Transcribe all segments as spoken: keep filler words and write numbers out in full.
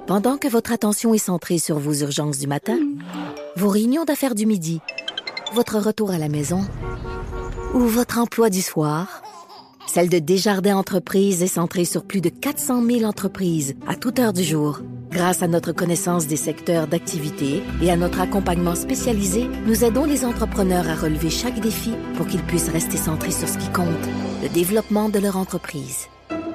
Pendant que votre attention est centrée sur vos urgences du matin, vos réunions d'affaires du midi, votre retour à la maison ou votre emploi du soir, celle de Desjardins Entreprises est centrée sur plus de quatre cent mille entreprises à toute heure du jour. Grâce à notre connaissance des secteurs d'activité et à notre accompagnement spécialisé, nous aidons les entrepreneurs à relever chaque défi pour qu'ils puissent rester centrés sur ce qui compte, le développement de leur entreprise.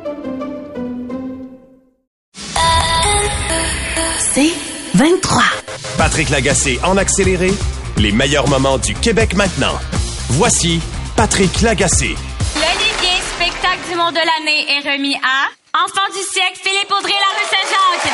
C'est vingt-trois. Patrick Lagacé en accéléré, les meilleurs moments du Québec maintenant. Voici Patrick Lagacé. L'Olivier spectacle du monde de l'année est remis à Enfant du siècle, Philippe Audrey, la rue Saint-Jacques.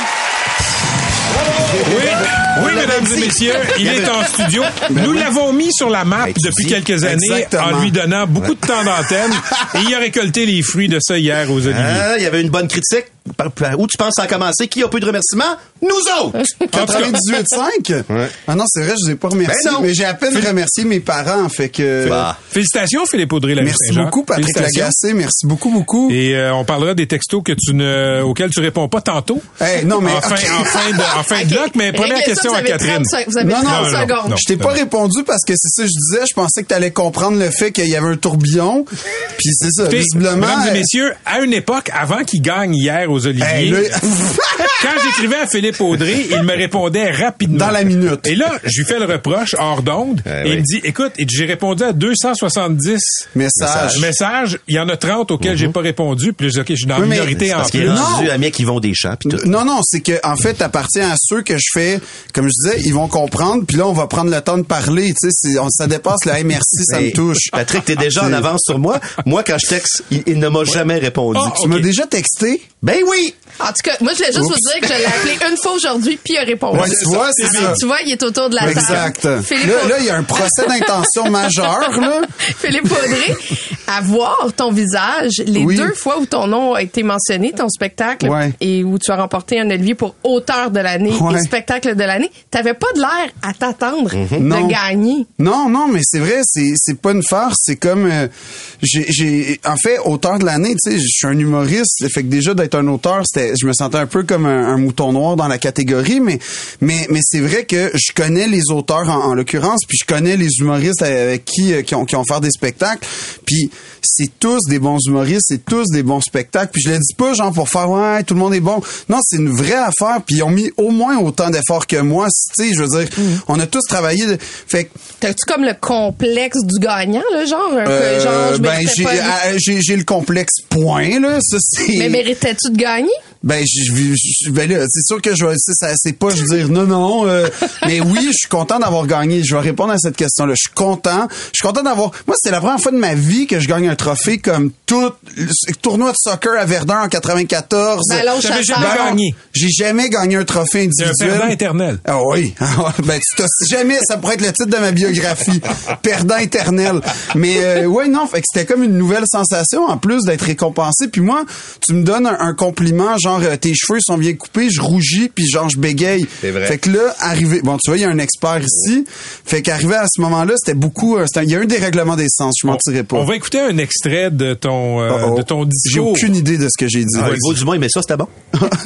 Oui, oui, mesdames et messieurs, il est en studio. Nous l'avons mis sur la map depuis quelques années Exactement. en lui donnant beaucoup de temps d'antenne et il a récolté les fruits de ça hier aux Oliviers. Ah, il y avait une bonne critique. Où tu penses ça a commencé? Qui a peu de remerciements? Nous autres! quatre-vingt-dix-huit cinq? Ouais. Ah non, c'est vrai, je vous ai pas remercié. Ben mais j'ai à peine Fél... remercié mes parents, fait que... Bah. Félicitations, Philippe Audrey, la Merci beaucoup, Patrick Lagacé. Merci beaucoup, beaucoup. Et euh, on parlera des textos que tu ne, auxquels tu réponds pas tantôt. Hey, non, mais... En fin, okay. en fin de, en fin okay. de bloc, mais première question à Catherine. trente, vous avez non, trente non, secondes. Non, je t'ai pas répondu parce que c'est ça que je disais. Je pensais que tu allais comprendre le fait qu'il y avait un tourbillon. Puis c'est ça, Écoutez, visiblement... Mesdames et messieurs, à une époque, avant qu'il gagne hier aux Oliviers... Hey, là, quand j'écrivais à Philippe Audrey, il me répondait rapidement. Dans la minute. Et là, je lui fais le reproche hors d'onde. Eh et oui. Il me dit, écoute, j'ai répondu à deux cent soixante-dix messages. messages. Il y en a trente auxquels mm-hmm. j'ai pas répondu. Puis je, OK, je suis dans la oui, minorité en parce plus. Parce qu'il est rendu à mec qui vont des champs. Pis tout. Non, non, c'est que en fait, t'appartiens à ceux que je fais, comme je disais, ils vont comprendre. Puis là, on va prendre le temps de parler. Tu sais, ça dépasse le hey, merci, ça me touche. Patrick, t'es déjà en avance sur moi. Moi, quand je texte, il, il ne m'a ouais. jamais répondu. Oh, tu okay. m'as déjà texté? Ben oui! En tout cas, moi, je voulais juste Oups. vous dire que je l'ai appelé une fois aujourd'hui, puis il a répondu. Ouais, tu vois, c'est ça. Tu vois, il est autour de la exact. table. Exact. Philippe là, là, il y a un procès d'intention majeur, là. Philippe Audrey, à voir ton visage, les oui. deux fois où ton nom a été mentionné, ton spectacle, ouais. et où tu as remporté un Olivier pour auteur de l'année ouais. et spectacle de l'année, t'avais pas de l'air à t'attendre mm-hmm. de non. gagner. Non, non, mais c'est vrai, c'est, c'est pas une farce, c'est comme, euh, j'ai, j'ai, en fait, auteur de l'année, tu sais, je suis un humoriste, fait que déjà d'être un auteur, c'était, je me sentais un peu comme un, un mouton noir dans la catégorie, mais, mais, mais c'est vrai que je connais les auteurs en, en l'occurrence, puis je connais les humoristes avec qui, qui ont, qui ont fait des spectacles, puis c'est tous des bons humoristes, c'est tous des bons spectacles, puis je le dis pas genre pour faire ouais, tout le monde est bon. Non, c'est une vraie affaire, puis ils ont mis au moins autant d'efforts que moi, tu sais, je veux dire, mm. on a tous travaillé, de, fait que t'as-tu comme le complexe du gagnant, là, genre, un euh, peu, genre, je ben j'ai, pas... à, j'ai j'ai le complexe point là, ça c'est. Mais méritais-tu de gagner? Ben, je, je, ben là, c'est sûr que je vais, ça, c'est pas, je veux dire, non, non, euh, mais oui, je suis content d'avoir gagné. Je vais répondre à cette question-là. Je suis content. Je suis content d'avoir, moi, c'était la première fois de ma vie que je gagne un trophée comme tout, le tournoi de soccer à Verdun en quatre-vingt-quatorze. Ben, alors, j'avais jamais ben, gagné. J'ai jamais gagné un trophée individuel. C'est un perdant éternel. Ah oui. Ben, tu jamais, ça pourrait être le titre de ma biographie. Perdant éternel. Mais, euh, ouais, non, fait que c'était comme une nouvelle sensation, en plus d'être récompensé. Puis moi, tu me donnes un, un compliment, genre, tes cheveux sont bien coupés, je rougis, puis genre, je bégaye. C'est vrai. Fait que là, arrivé, bon, tu vois, il y a un expert ici. Fait qu'arrivé à ce moment-là, c'était beaucoup, c'était, il y a eu des règlements d'essence, je mentirais pas. On va écouter un extrait de ton, euh, oh, oh. de ton discours. J'ai aucune idée de ce que j'ai dit. Ah, Hugo Dumont, mais ça, c'était bon.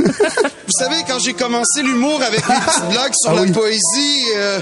Vous savez, quand j'ai commencé l'humour avec mes petites blagues sur ah, la oui. poésie, euh,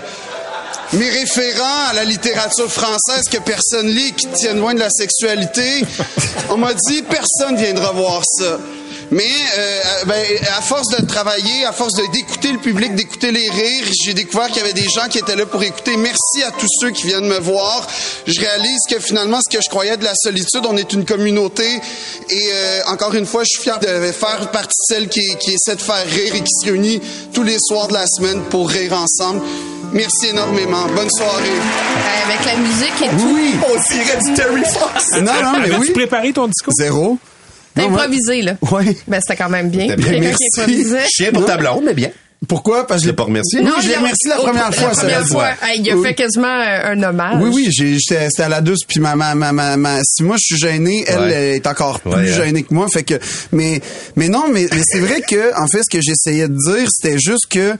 mes référents à la littérature française que personne lit, qui tiennent loin de la sexualité, on m'a dit, personne viendra voir ça. Mais euh, ben, à force de travailler, à force de, d'écouter le public, d'écouter les rires, j'ai découvert qu'il y avait des gens qui étaient là pour écouter. Merci à tous ceux qui viennent me voir. Je réalise que finalement, ce que je croyais de la solitude, on est une communauté. Et euh, encore une fois, je suis fier de faire partie de celle qui, qui essaie de faire rire et qui se réunit tous les soirs de la semaine pour rire ensemble. Merci énormément. Bonne soirée. Avec la musique et tout. Oui. On dirait du Terry Fox. Non, non, mais Avais-tu oui. préparé ton discours? Zéro. T'as improvisé, là. Oui. Ben, c'était quand même bien. bien merci. Chien pour ta blonde, mais bien. Pourquoi? Parce que je l'ai pas remercié. Non, je l'ai remercié la première fois. La première fois. Hey, il a fait quasiment un hommage. Oui, oui, j'ai, j'étais, c'était à la douce, puis ma, ma, ma, ma, ma, si moi je suis gêné, elle, ouais. elle est encore plus ouais, gênée que moi. Fait que, mais, mais non, mais, mais c'est vrai que, en fait, ce que j'essayais de dire, c'était juste que,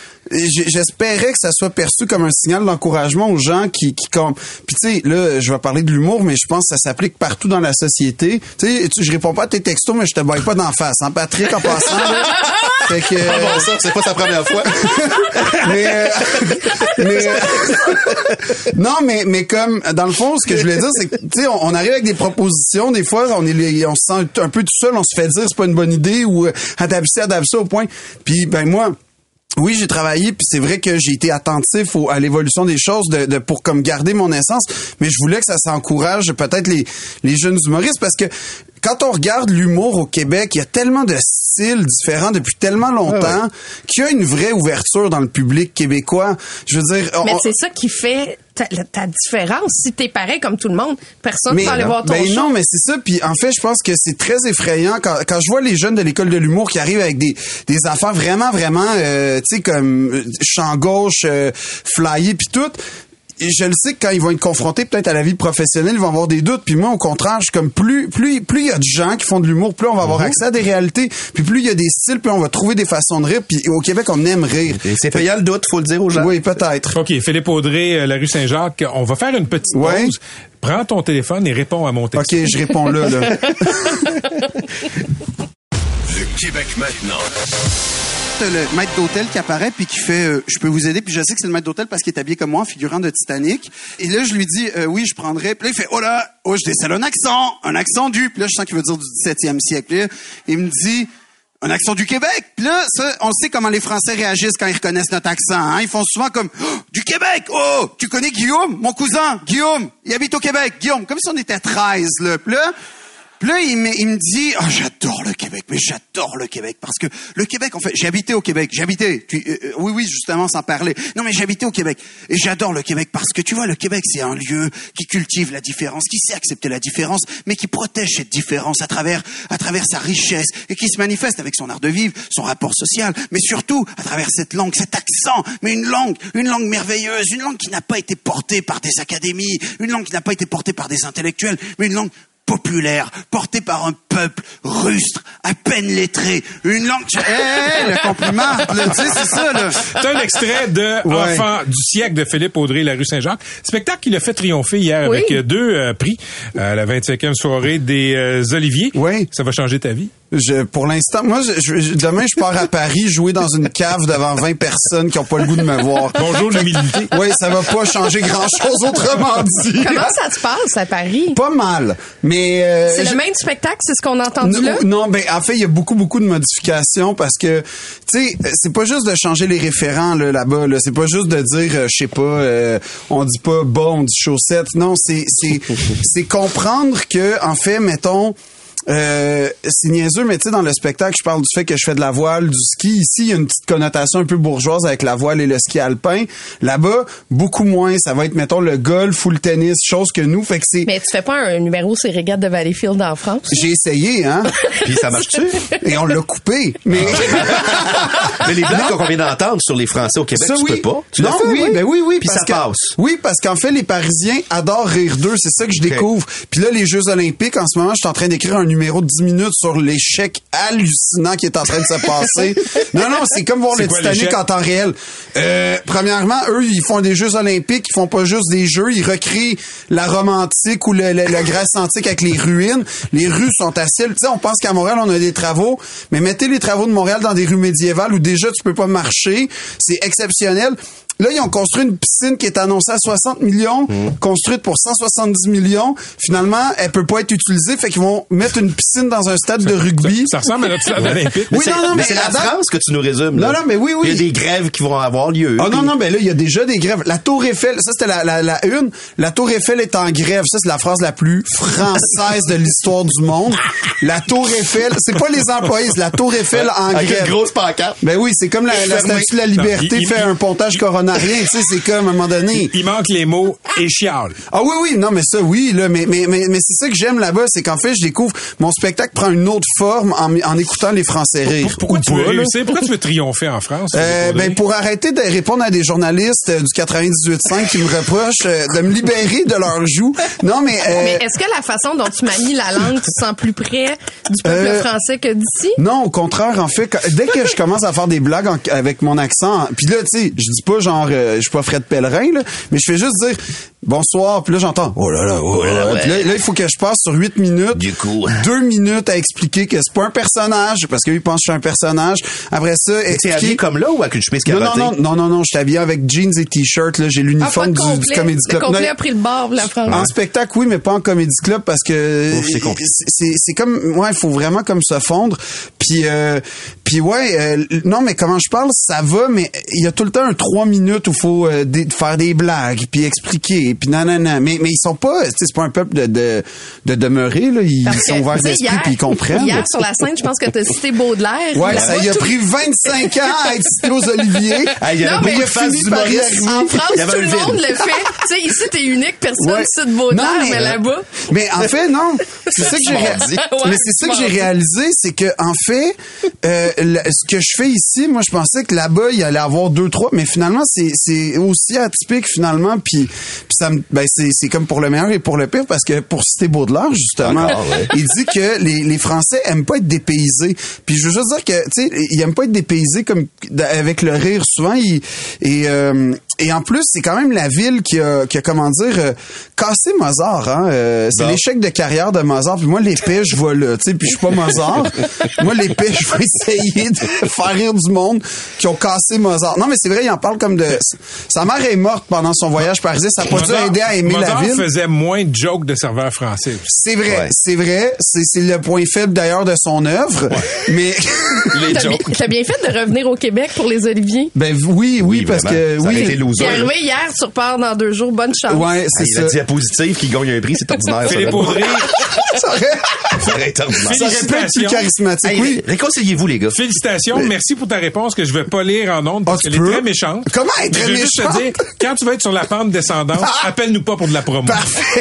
j'espérais que ça soit perçu comme un signal d'encouragement aux gens qui qui comme puis tu sais là je vais parler de l'humour mais je pense que ça s'applique partout dans la société. Tu sais je réponds pas à tes textos mais je te baille pas d'en face hein Patrick en passant là. Fait que, ah bon, ça, c'est pas sa première fois. mais, euh, mais euh, non, mais, mais comme, dans le fond, ce que je voulais dire, c'est que, tu sais, on, on arrive avec des propositions, des fois, on est, on se sent un peu tout seul, on se fait dire c'est pas une bonne idée ou, adapte ça, adapte ça au point. Puis, ben, moi, oui, j'ai travaillé, puis c'est vrai que j'ai été attentif au, à l'évolution des choses de, de pour comme garder mon essence, mais je voulais que ça s'encourage peut-être les, les jeunes humoristes, parce que quand on regarde l'humour au Québec, il y a tellement de styles différents depuis tellement longtemps ah ouais. qu'il y a une vraie ouverture dans le public québécois. Je veux dire... Mais on, c'est ça qui fait ta, ta différence. Si t'es pareil comme tout le monde, personne ne va aller voir ton ben show. Non, mais c'est ça. Puis en fait, je pense que c'est très effrayant quand, quand je vois les jeunes de l'école de l'humour qui arrivent avec des, des affaires vraiment, vraiment, euh, tu sais, comme euh, champ gauche, euh, flyé, puis tout. Et je le sais que quand ils vont être confrontés peut-être à la vie professionnelle, ils vont avoir des doutes. Puis moi, au contraire, je suis comme plus, plus, plus il y a de gens qui font de l'humour, plus on va avoir mm-hmm. accès à des réalités. Puis plus il y a des styles, plus on va trouver des façons de rire. Puis au Québec, on aime rire. Et c'est payant le doute, faut le dire aux gens. Oui, peut-être. OK, Philippe Audrey, la rue Saint-Jacques. On va faire une petite ouais. pause. Prends ton téléphone et réponds à mon texte. OK, je réponds là, là. Le Québec maintenant. Le maître d'hôtel qui apparaît puis qui fait euh, je peux vous aider, puis je sais que c'est le maître d'hôtel parce qu'il est habillé comme moi, figurant de Titanic, et là je lui dis euh, oui je prendrais, puis là il fait oh là oh je décèle un accent un accent du, puis là je sens qu'il veut dire du dix-septième siècle, puis là, il me dit un accent du Québec, puis là ça, on sait comment les Français réagissent quand ils reconnaissent notre accent, hein? Ils font souvent comme oh, du Québec, oh tu connais Guillaume, mon cousin Guillaume, il habite au Québec, Guillaume, comme si on était treize là, puis là Puis là, il me, il me dit, oh, j'adore le Québec, mais j'adore le Québec parce que le Québec, en fait, j'ai habité au Québec, j'ai habité, tu, euh, oui, oui, justement, sans parler. Non, mais j'ai habité au Québec et j'adore le Québec parce que tu vois, le Québec, c'est un lieu qui cultive la différence, qui sait accepter la différence, mais qui protège cette différence à travers, à travers sa richesse et qui se manifeste avec son art de vivre, son rapport social, mais surtout à travers cette langue, cet accent, mais une langue, une langue merveilleuse, une langue qui n'a pas été portée par des académies, une langue qui n'a pas été portée par des intellectuels, mais une langue populaire, porté par un peuple rustre, à peine lettré, une langue... Hé, hey, le compliment, là, tu sais, c'est ça, là. C'est un extrait de ouais. Enfant du siècle de Philippe Audrey, la rue Saint-Jacques. Spectacle qui l'a fait triompher hier oui. avec deux euh, prix à la vingt-cinquième soirée des euh, Oliviers. Oui. Ça va changer ta vie? Je, pour l'instant, moi, je, je, demain, je pars à Paris jouer dans une cave devant vingt personnes qui ont pas le goût de me voir. Bonjour l'humilité. Oui, ça va pas changer grand-chose, autrement dit. Comment ça se passe à Paris? Pas mal, mais... Euh, c'est je... le même spectacle, c'est ce qu'on a entendu non, là? Non, ben en fait, il y a beaucoup, beaucoup de modifications parce que, tu sais, c'est pas juste de changer les référents là, là-bas, là. C'est pas juste de dire, euh, je sais pas, euh, on dit pas bas, on dit chaussette. Non, c'est c'est c'est comprendre que, en fait, mettons... Euh, c'est niaiseux, mais tu sais, dans le spectacle, je parle du fait que je fais de la voile, du ski. Ici, il y a une petite connotation un peu bourgeoise avec la voile et le ski alpin. Là-bas, beaucoup moins. Ça va être, mettons, le golf ou le tennis, chose que nous. Fait que c'est... Mais tu fais pas un numéro sur les régates de Valleyfield en France? J'ai essayé, hein. Puis ça marche-tu? Et on l'a coupé. Mais, mais les blagues qu'on vient d'entendre sur les Français au Québec, ça, tu oui. peux pas? Tu non, fait, oui, oui, ben oui, oui. Puis ça que, passe. Oui, parce qu'en fait, les Parisiens adorent rire d'eux. C'est ça que je okay. découvre. Puis là, les Jeux olympiques, en ce moment, je suis en train d'écrire un numéro de dix minutes sur l'échec hallucinant qui est en train de se passer. Non, non, c'est comme voir c'est le quoi, Titanic l'échec? En temps réel. Euh, premièrement, eux, ils font des Jeux olympiques, ils font pas juste des jeux, ils recréent la Rome antique ou le, le, la Grèce antique avec les ruines. Les rues sont assez... Tu sais, on pense qu'à Montréal, on a des travaux, mais mettez les travaux de Montréal dans des rues médiévales où déjà tu peux pas marcher. C'est exceptionnel. Là, ils ont construit une piscine qui est annoncée à soixante millions, mmh. construite pour cent soixante-dix millions. Finalement, elle peut pas être utilisée, fait qu'ils vont mettre une piscine dans un stade ça, de rugby. Ça, ça ressemble à notre stade olympique. Oui, non, non, mais, mais c'est la date... France que tu nous résumes. Là. Non, non, mais oui, oui. Il y a des grèves qui vont avoir lieu. Ah puis... non, non, mais là, il y a déjà des grèves. La Tour Eiffel, ça, c'était la, la, la une. La Tour Eiffel est en grève. Ça, c'est la phrase la plus française de l'histoire du monde. La Tour Eiffel, c'est pas les employés, c'est la Tour Eiffel en avec grève. Avec une grosse pancarte. Ben oui, c'est comme la, la statue de la liberté non, il, fait il, un pontage coronarien, tu sais, c'est comme à un moment donné. Il manque les mots et chiale. Ah oui, oui, non, mais ça, oui, là, mais, mais, mais, mais c'est ça que j'aime là-bas, c'est qu'en fait, je découvre, mon spectacle prend une autre forme en, en écoutant les Français rire. Pourquoi, pourquoi tu veux réussir? Pourquoi tu veux triompher en France? Euh, ben, pour arrêter de répondre à des journalistes euh, du quatre-vingt-dix-huit cinq qui me reprochent euh, de me libérer de leur joue. Non, mais... Euh, mais est-ce que la façon dont tu manies la langue, tu te sens plus près du peuple euh, français que d'ici? Non, au contraire, en fait, quand, dès que je commence à faire des blagues en, avec mon accent, puis là, tu sais, je dis pas genre genre, euh, je suis pas Fred Pellerin, là, mais je fais juste dire bonsoir, puis là j'entends oh là là, oh là là. Ouais. Puis là, là, il faut que je passe sur huit minutes, Du coup. deux minutes à expliquer que c'est pas un personnage, parce qu'ils pensent que je suis un personnage. Après ça, T'es expliquer... habillé comme là ou avec une chemise Non, carottée? non, non, non, non, non, je suis habillé avec jeans et t-shirt, là, j'ai Ah, pas l'uniforme de du, complet. du Comedy Club. Le complet Non, a pris le bord, la France. en spectacle, oui, mais pas en Comedy Club parce que Ouf, c'est compliqué. c'est c'est comme ouais, il faut vraiment comme se fondre. Puis euh, puis ouais, euh, non mais comment je parle, ça va, mais il y a tout le temps un trois minutes où faut euh, des, faire des blagues, puis expliquer, puis non non non, mais mais ils sont pas, tu sais, c'est pas un peuple de de, de demeurer là, ils Parce que, sont ouverts tu sais, d'esprit hier- puis ils comprennent. Hier, sur la scène, je pense que t'as cité Baudelaire. Ouais, Là-bas, ça y a tout- pris vingt-cinq ans à être cité aux Oliviers. Ah, il y avait Non, mais beaucoup de il a fans fini par y d'humoristes. arriver. En France, Il y avait tout un le vide. monde le fait. Tu sais, ici, t'es unique, personne Ouais. cite Baudelaire, Non, mais, mais, euh, là-bas. Mais en fait, non. C'est ça que j'ai ré- mardi. Ouais, mais c'est ça que j'ai mardi. réalisé, c'est que en fait, euh, le- ce que je fais ici, moi, je pensais que là-bas, il y allait avoir deux, trois, mais finalement, c'est c'est aussi atypique finalement. Puis, puis ça me, ben c'est c'est comme pour le meilleur et pour le pire parce que pour citer Baudelaire justement, Encore, ouais. il dit que les les Français aiment pas être dépaysés. Puis je veux juste dire que tu sais, ils aiment pas être dépaysés comme avec le rire souvent. Ils, et euh, et en plus, c'est quand même la ville qui a, qui a comment dire, euh, cassé Mozart. Hein? Euh, c'est Bon. l'échec de carrière de Mozart. Puis moi, l'épée, je vais là. Tu sais, puis je suis pas Mozart. Moi, l'épée, je vais essayer de faire rire du monde qui ont cassé Mozart. Non, mais c'est vrai, il en parle comme de... Sa mère est morte pendant son voyage parisien. Ça n'a pas dû Mozart- aider à aimer Mozart la ville. faisait moins de jokes de serveurs français. C'est vrai, Ouais. c'est vrai. C'est, c'est le point faible d'ailleurs de son œuvre. Mais... Les T'as bien, jokes. t'as bien fait de revenir au Québec pour les Oliviers. ben oui, oui, Oui, parce vraiment. que... Ça aurait oui. été T'es loser. arrivé hier, tu repars dans deux jours. Bonne chance. Ouais, c'est Hey, ça. la diapositive qui gagne un prix, c'est ordinaire. ça, Philippe là. Audrey, Ça aurait, Ça aurait été ordinaire. ça aurait pu être plus Félicitations. charismatique, Hey, oui. réconciliez-vous, les gars. félicitations. Merci pour ta réponse que je vais pas lire en ondes parce Ah, tu qu'elle est peux? très méchante. Comment elle est Mais très je veux juste te méchante? dire, quand tu vas être sur la pente descendante, appelle-nous pas pour de la promo. Parfait.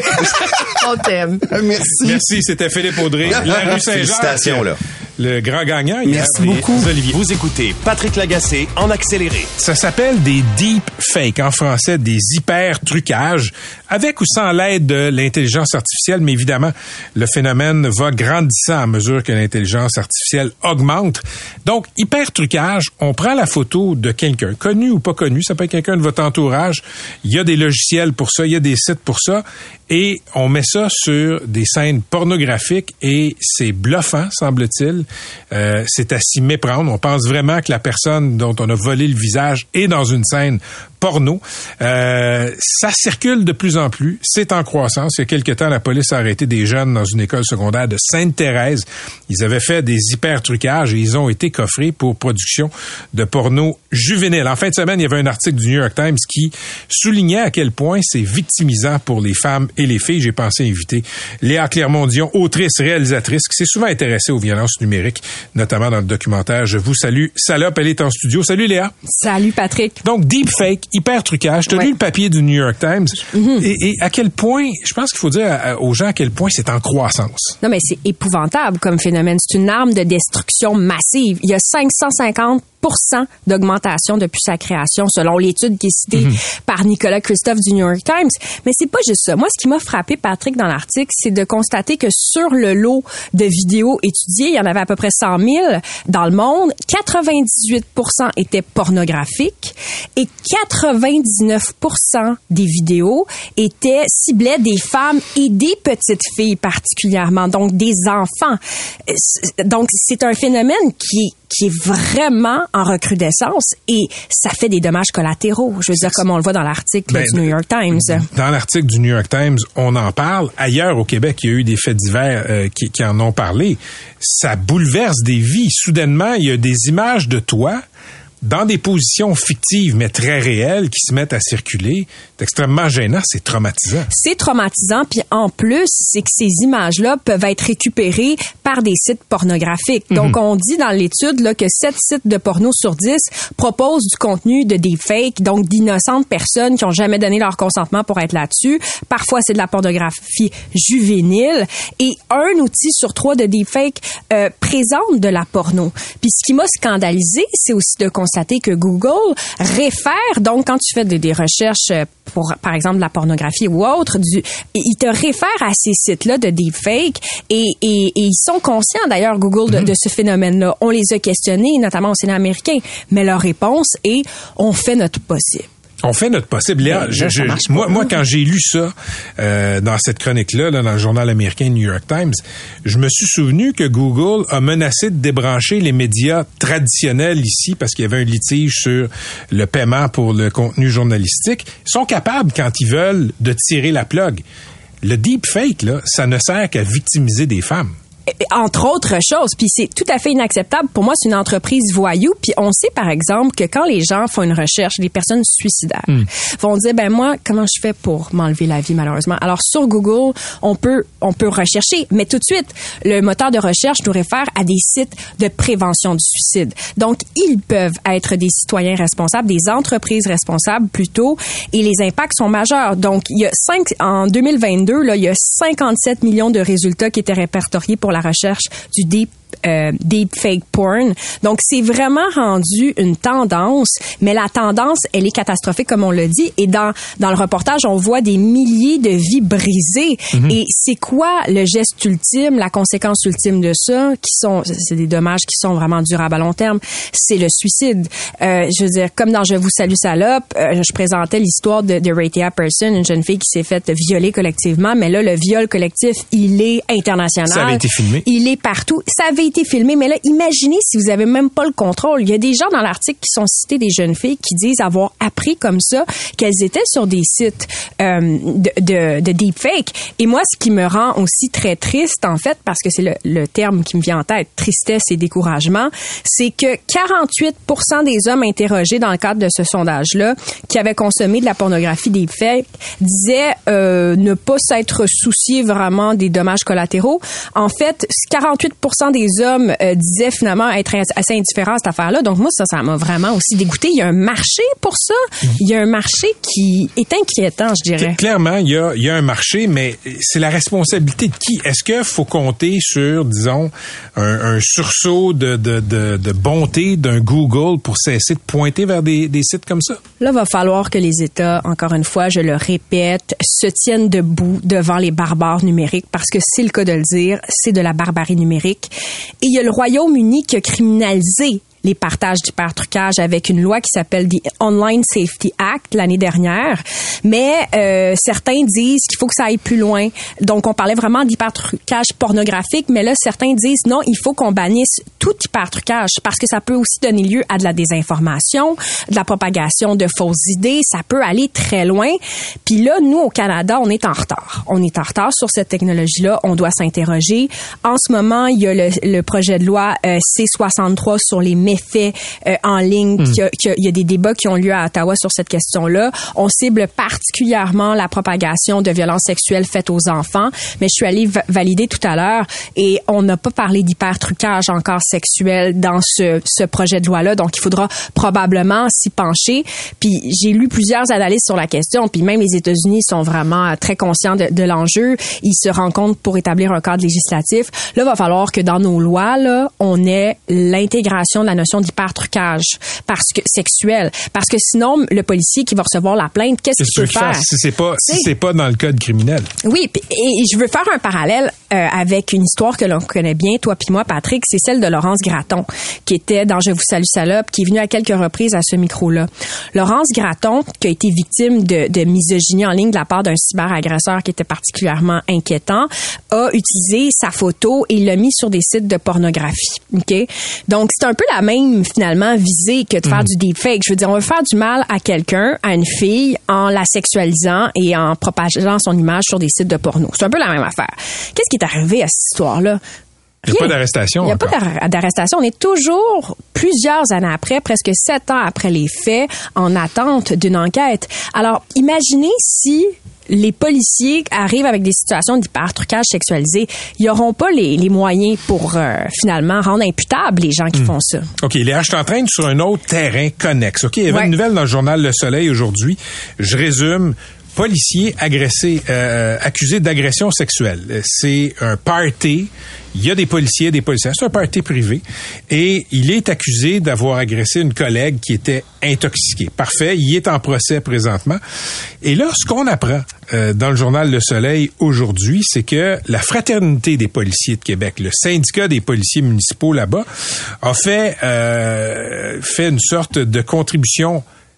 On t'aime. Merci. Merci, c'était Philippe Audrey. La rue Saint-Jacques. Félicitations, là. Le grand gagnant. hier, Merci les beaucoup. Olivier. Vous écoutez Patrick Lagacé en accéléré. Ça s'appelle des deep fakes, en français, des hyper trucages, avec ou sans l'aide de l'intelligence artificielle, mais évidemment, le phénomène va grandissant à mesure que l'intelligence artificielle augmente. Donc, hyper trucage, on prend la photo de quelqu'un, connu ou pas connu, ça peut être quelqu'un de votre entourage, il y a des logiciels pour ça, il y a des sites pour ça, et on met ça sur des scènes pornographiques et c'est bluffant, semble-t-il. Euh, c'est à s'y méprendre. On pense vraiment que la personne dont on a volé le visage est dans une scène porno. Euh, ça circule de plus en plus. C'est en croissance. Il y a quelque temps, la police a arrêté des jeunes dans une école secondaire de Sainte-Thérèse. Ils avaient fait des hyper-trucages et ils ont été coffrés pour production de porno juvénile. En fin de semaine, il y avait un article du New York Times qui soulignait à quel point c'est victimisant pour les femmes et les filles. J'ai pensé inviter Léa Clermont-Dion, autrice, réalisatrice, qui s'est souvent intéressée aux violences numériques, notamment dans le documentaire Je vous salue, salope. Elle est en studio. Salut Léa. Salut Patrick. Donc, deepfake, hyper trucage. Tu as Ouais. lu le papier du New York Times. Mm-hmm. et, et à quel point, je pense qu'il faut dire à- aux gens à quel point c'est en croissance. Non, mais c'est épouvantable comme phénomène. C'est une arme de destruction massive. Il y a cinq cent cinquante pour cent d'augmentation depuis sa création, selon l'étude qui est citée Mm-hmm. par Nicolas Christophe du New York Times. Mais c'est pas juste ça. Moi, ce qui m'a frappé, Patrick, dans l'article, c'est de constater que sur le lot de vidéos étudiées, il y en avait à peu près cent mille dans le monde. quatre-vingt-dix-huit pour cent étaient pornographiques et quatre-vingt-dix-neuf pour cent des vidéos étaient ciblaient des femmes et des petites filles particulièrement, donc des enfants. Euh, c'est- Donc, c'est un phénomène qui qui est vraiment en recrudescence et ça fait des dommages collatéraux. Je veux dire, comme on le voit dans l'article Ben, du New York Times. Dans l'article du New York Times, on en parle. Ailleurs au Québec, il y a eu des faits divers euh, qui, qui en ont parlé. Ça bouleverse des vies. Soudainement, il y a des images de toi dans des positions fictives, mais très réelles, qui se mettent à circuler. C'est extrêmement gênant, c'est traumatisant. C'est traumatisant, puis en plus, c'est que ces images-là peuvent être récupérées par des sites pornographiques. Donc, on dit dans l'étude là, que sept sites de porno sur dix proposent du contenu de deepfake, donc d'innocentes personnes qui ont jamais donné leur consentement pour être là-dessus. Parfois, c'est de la pornographie juvénile. Et un outil sur trois de deepfake euh, présente de la porno. Puis ce qui m'a scandalisé, c'est aussi de constater que Google réfère, donc quand tu fais des, des recherches pour, par exemple, de la pornographie ou autre, du, il te réfère à ces sites-là de deepfake et, et, et ils sont conscients, d'ailleurs, Google, de, de ce phénomène-là. On les a questionnés, notamment au Sénat américain, mais leur réponse est « on fait notre possible ». On fait notre possible. Léa, je, je, moi, moi, quand j'ai lu ça euh, dans cette chronique-là, là, dans le journal américain New York Times, je me suis souvenu que Google a menacé de débrancher les médias traditionnels ici parce qu'il y avait un litige sur le paiement pour le contenu journalistique. Ils sont capables, quand ils veulent, de tirer la plug. Le deepfake, là, ça ne sert qu'à victimiser des femmes. Entre autres choses, puis c'est tout à fait inacceptable. Pour moi, c'est une entreprise voyou, puis on sait, par exemple, que quand les gens font une recherche, les personnes suicidaires mm. vont dire, ben moi, comment je fais pour m'enlever la vie, malheureusement? Alors, sur Google, on peut on peut rechercher, mais tout de suite, le moteur de recherche nous réfère à des sites de prévention du suicide. Donc, ils peuvent être des citoyens responsables, des entreprises responsables plutôt, et les impacts sont majeurs. Donc, il y a cinq, en deux mille vingt-deux, là, il y a cinquante-sept millions de résultats qui étaient répertoriés pour la recherche du deep Euh, deepfake porn. Donc, c'est vraiment rendu une tendance, mais la tendance, elle est catastrophique, comme on l'a dit. Et dans dans le reportage, on voit des milliers de vies brisées. Mm-hmm. Et c'est quoi le geste ultime, la conséquence ultime de ça, qui sont, c'est des dommages qui sont vraiment durables à long terme, c'est le suicide. Euh, je veux dire, comme dans Je vous salue salope, euh, je présentais l'histoire de, de Raythea Person, une jeune fille qui s'est faite violer collectivement, mais là, le viol collectif, il est international. Ça avait été filmé. Il est partout. Ça avait été filmé, mais là, imaginez si vous avez même pas le contrôle. Il y a des gens dans l'article qui sont cités, des jeunes filles qui disent avoir appris comme ça qu'elles étaient sur des sites euh, de, de, de deepfake. Et moi, ce qui me rend aussi très triste, en fait, parce que c'est le, le terme qui me vient en tête, tristesse et découragement, c'est que quarante-huit pour cent des hommes interrogés dans le cadre de ce sondage-là, qui avaient consommé de la pornographie deepfake, disaient euh, ne pas s'être souciés vraiment des dommages collatéraux. En fait, quarante-huit pour cent des hommes euh, disaient finalement être assez indifférents à cette affaire-là. Donc moi, ça, ça m'a vraiment aussi dégoûté. Il y a un marché pour ça. Il y a un marché qui est inquiétant, je dirais. Clairement, il y a, il y a un marché, mais c'est la responsabilité de qui? Est-ce qu'il faut compter sur, disons, un, un sursaut de, de, de, de bonté d'un Google pour cesser de pointer vers des, des sites comme ça? Là, il va falloir que les États, encore une fois, je le répète, se tiennent debout devant les barbares numériques, parce que c'est le cas de le dire, c'est de la barbarie numérique. Et il y a le Royaume-Uni qui a criminalisé les partages d'hypertrucage avec une loi qui s'appelle The Online Safety Act l'année dernière. Mais euh, certains disent qu'il faut que ça aille plus loin. Donc, on parlait vraiment d'hypertrucage pornographique, mais là, certains disent non, il faut qu'on bannisse tout hypertrucage parce que ça peut aussi donner lieu à de la désinformation, de la propagation de fausses idées. Ça peut aller très loin. Puis là, nous, au Canada, on est en retard. On est en retard sur cette technologie-là. On doit s'interroger. En ce moment, il y a le, le projet de loi euh, C soixante-trois sur les méfaits euh, en ligne. Mm. Qu'il y a, qu'il y a des débats qui ont lieu à Ottawa sur cette question-là. On cible particulièrement la propagation de violences sexuelles faites aux enfants. Mais je suis allée v- valider tout à l'heure et on n'a pas parlé d'hypertrucage encore sexuel dans ce, ce projet de loi-là. Donc, il faudra probablement s'y pencher. Puis, j'ai lu plusieurs analyses sur la question. Puis, même les États-Unis sont vraiment très conscients de, de l'enjeu. Ils se rencontrent pour établir un cadre législatif. Là, il va falloir que dans nos lois, là, on ait l'intégration de la notion d'hypertrucage parce que sexuel. Parce que sinon, le policier qui va recevoir la plainte, qu'est-ce qu'il peut faire? Si c'est pas, si c'est pas dans le code criminel. Oui, et je veux faire un parallèle euh, avec une histoire que l'on connaît bien, toi puis moi, Patrick, c'est celle de Laurence Gratton, qui était dans Je vous salue salope, qui est venue à quelques reprises à ce micro-là. Laurence Gratton, qui a été victime de, de misogynie en ligne de la part d'un cyberagresseur qui était particulièrement inquiétant, a utilisé sa photo et l'a mis sur des sites de pornographie. Ok, donc c'est un peu la même finalement visée que de faire mmh. du deepfake. Je veux dire, on veut faire du mal à quelqu'un, à une fille, en la sexualisant et en propageant son image sur des sites de porno. C'est un peu la même affaire. Qu'est-ce qui est arrivé à cette histoire-là? Il n'y a pas d'arrestation. Il n'y a encore. pas d'arrestation. On est toujours plusieurs années après, presque sept ans après les faits, en attente d'une enquête. Alors, imaginez si les policiers arrivent avec des situations d'hypertrucage sexualisé, ils n'auront pas les, les moyens pour euh, finalement rendre imputables les gens qui mmh. font ça. OK, Léa, je t'entraîne sur un autre terrain connexe. OK, il y avait ouais. une nouvelle dans le journal Le Soleil aujourd'hui. Je résume. Policier agressé, euh, accusé d'agression sexuelle. C'est un party. Il y a des policiers, des policiers. C'est un party privé. Et il est accusé d'avoir agressé une collègue qui était intoxiquée. Parfait. Il est en procès présentement. Et là, ce qu'on apprend euh, dans le journal Le Soleil aujourd'hui, c'est que la Fraternité des policiers de Québec, le syndicat des policiers municipaux là-bas, a fait, euh, fait une sorte de contribution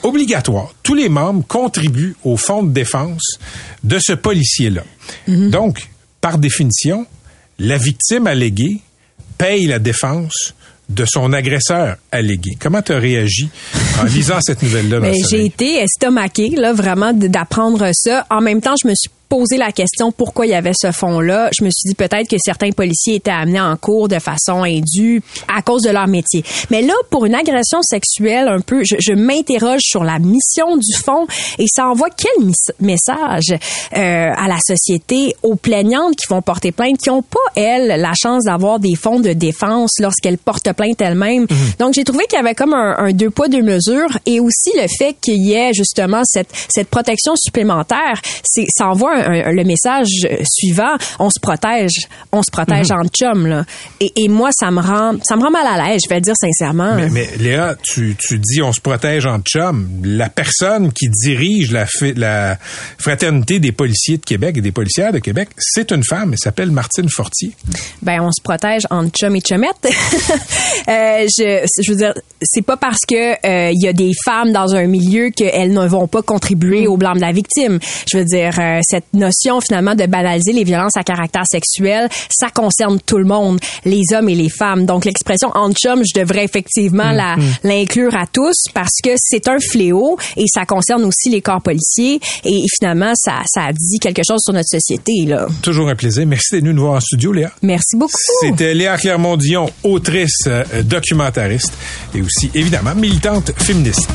obligatoire. Tous les membres contribuent au fonds de défense de ce policier-là. Mm-hmm. Donc, par définition, la victime alléguée paye la défense de son agresseur allégué. Comment tu as réagi en lisant cette nouvelle-là? Mais j'ai été estomaquée, là, vraiment, d'apprendre ça. En même temps, je me suis posé la question pourquoi il y avait ce fonds-là. Je me suis dit peut-être que certains policiers étaient amenés en cours de façon indue à cause de leur métier. Mais là, pour une agression sexuelle, un peu, je, je m'interroge sur la mission du fonds et ça envoie quel mis- message euh, à la société, aux plaignantes qui vont porter plainte, qui n'ont pas, elles, la chance d'avoir des fonds de défense lorsqu'elles portent plainte elles-mêmes. Mmh. Donc, j'ai trouvé qu'il y avait comme un, un deux poids, deux mesures et aussi le fait qu'il y ait justement cette, cette protection supplémentaire, c'est, ça envoie un Un, le message suivant, on se protège, on se protège mm-hmm. en chum, là. Et, et moi, ça me rend, ça me rend mal à l'aise, je vais le dire sincèrement. Mais, mais Léa, tu, tu dis on se protège en chum. La personne qui dirige la, la fraternité des policiers de Québec et des policières de Québec, c'est une femme, elle s'appelle Martine Fortier. Ben, on se protège en chum et chumette. euh, je, je veux dire, c'est pas parce que euh, il y a des femmes dans un milieu qu'elles ne vont pas contribuer au blâme de la victime. Je veux dire, euh, cette notion finalement de banaliser les violences à caractère sexuel, ça concerne tout le monde, les hommes et les femmes. Donc l'expression en chum, je devrais effectivement mmh, la, mmh. l'inclure à tous parce que c'est un fléau et ça concerne aussi les corps policiers et finalement ça, ça dit quelque chose sur notre société, là. Toujours un plaisir. Merci d'être venue nous voir en studio, Léa. Merci beaucoup. C'était Léa Clermont-Dion, autrice, euh, documentariste et aussi évidemment militante féministe.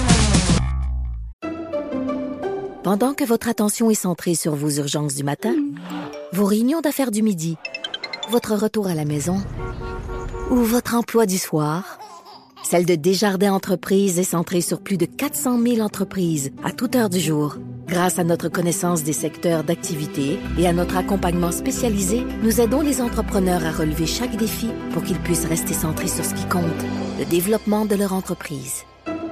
Pendant que votre attention est centrée sur vos urgences du matin, vos réunions d'affaires du midi, votre retour à la maison ou votre emploi du soir, celle de Desjardins Entreprises est centrée sur plus de quatre cent mille entreprises à toute heure du jour. Grâce à notre connaissance des secteurs d'activité et à notre accompagnement spécialisé, nous aidons les entrepreneurs à relever chaque défi pour qu'ils puissent rester centrés sur ce qui compte, le développement de leur entreprise.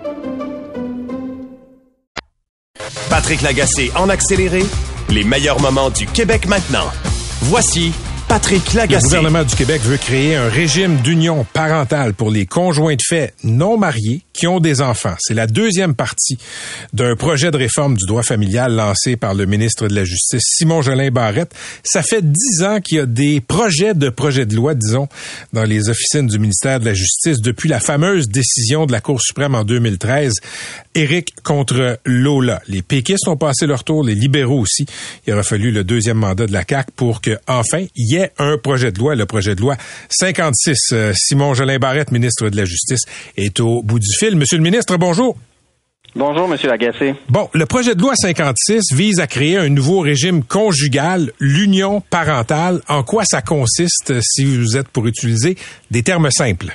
Patrick Lagacé en accéléré, les meilleurs moments du Québec maintenant. Voici Patrick Lagacé. Le gouvernement du Québec veut créer un régime d'union parentale pour les conjoints de fait non mariés qui ont des enfants. C'est la deuxième partie d'un projet de réforme du droit familial lancé par le ministre de la Justice, Simon Jolin Barrette. Ça fait dix ans qu'il y a des projets de projets de loi, disons, dans les officines du ministère de la Justice depuis la fameuse décision de la Cour suprême en deux mille treize, Éric contre Lola. Les péquistes ont passé leur tour, les libéraux aussi. Il aura fallu le deuxième mandat de la C A Q pour que, enfin, il y ait un projet de loi, le projet de loi cinquante-six. Euh, Simon Jolin Barrette, ministre de la Justice, est au bout du fil. Monsieur le ministre, bonjour. Bonjour, Monsieur Lagacé. Bon, le projet de loi cinquante-six vise à créer un nouveau régime conjugal, l'union parentale. En quoi ça consiste, si vous êtes pour utiliser des termes simples?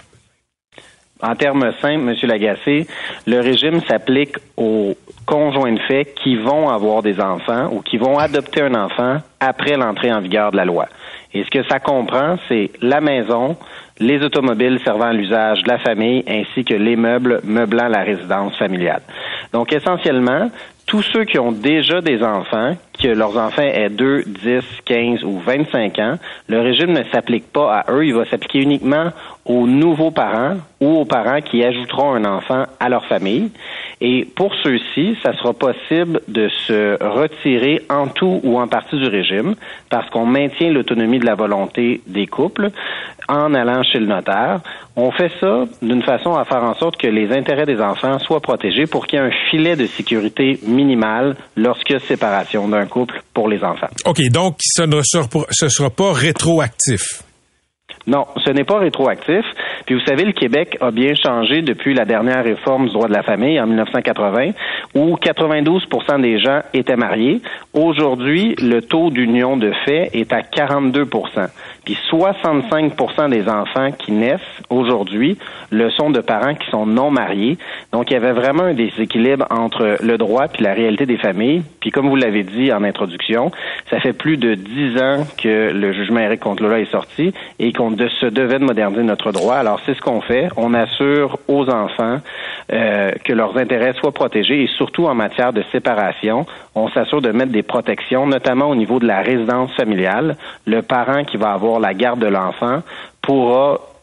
En termes simples, Monsieur Lagacé, le régime s'applique aux conjoints de fait qui vont avoir des enfants ou qui vont adopter un enfant après l'entrée en vigueur de la loi. Et ce que ça comprend, c'est la maison, les automobiles servant à l'usage de la famille, ainsi que les meubles meublant la résidence familiale. Donc, essentiellement, tous ceux qui ont déjà des enfants, que leurs enfants aient deux, dix, quinze ou vingt-cinq ans, le régime ne s'applique pas à eux, il va s'appliquer uniquement aux nouveaux parents ou aux parents qui ajouteront un enfant à leur famille. Et pour ceux-ci, ça sera possible de se retirer en tout ou en partie du régime parce qu'on maintient l'autonomie de la volonté des couples en allant chez le notaire. On fait ça d'une façon à faire en sorte que les intérêts des enfants soient protégés pour qu'il y ait un filet de sécurité minimal lorsqu'il y a séparation d'un couple pour les enfants. OK, donc ce ne sera, ce sera pas rétroactif. Non, ce n'est pas rétroactif. Puis vous savez, le Québec a bien changé depuis la dernière réforme du droit de la famille en dix-neuf cent quatre-vingts, où quatre-vingt-douze pour cent des gens étaient mariés. Aujourd'hui, le taux d'union de fait est à quarante-deux pour cent. Puis soixante-cinq pour cent des enfants qui naissent aujourd'hui le sont de parents qui sont non mariés. Donc, il y avait vraiment un déséquilibre entre le droit puis la réalité des familles. Puis comme vous l'avez dit en introduction, ça fait plus de dix ans que le jugement Éric contre Lola est sorti et qu'on de, se devait de moderniser notre droit. Alors, c'est ce qu'on fait. On assure aux enfants euh, que leurs intérêts soient protégés et surtout en matière de séparation, on s'assure de mettre des protections, notamment au niveau de la résidence familiale. Le parent qui va avoir la garde de l'enfant pourra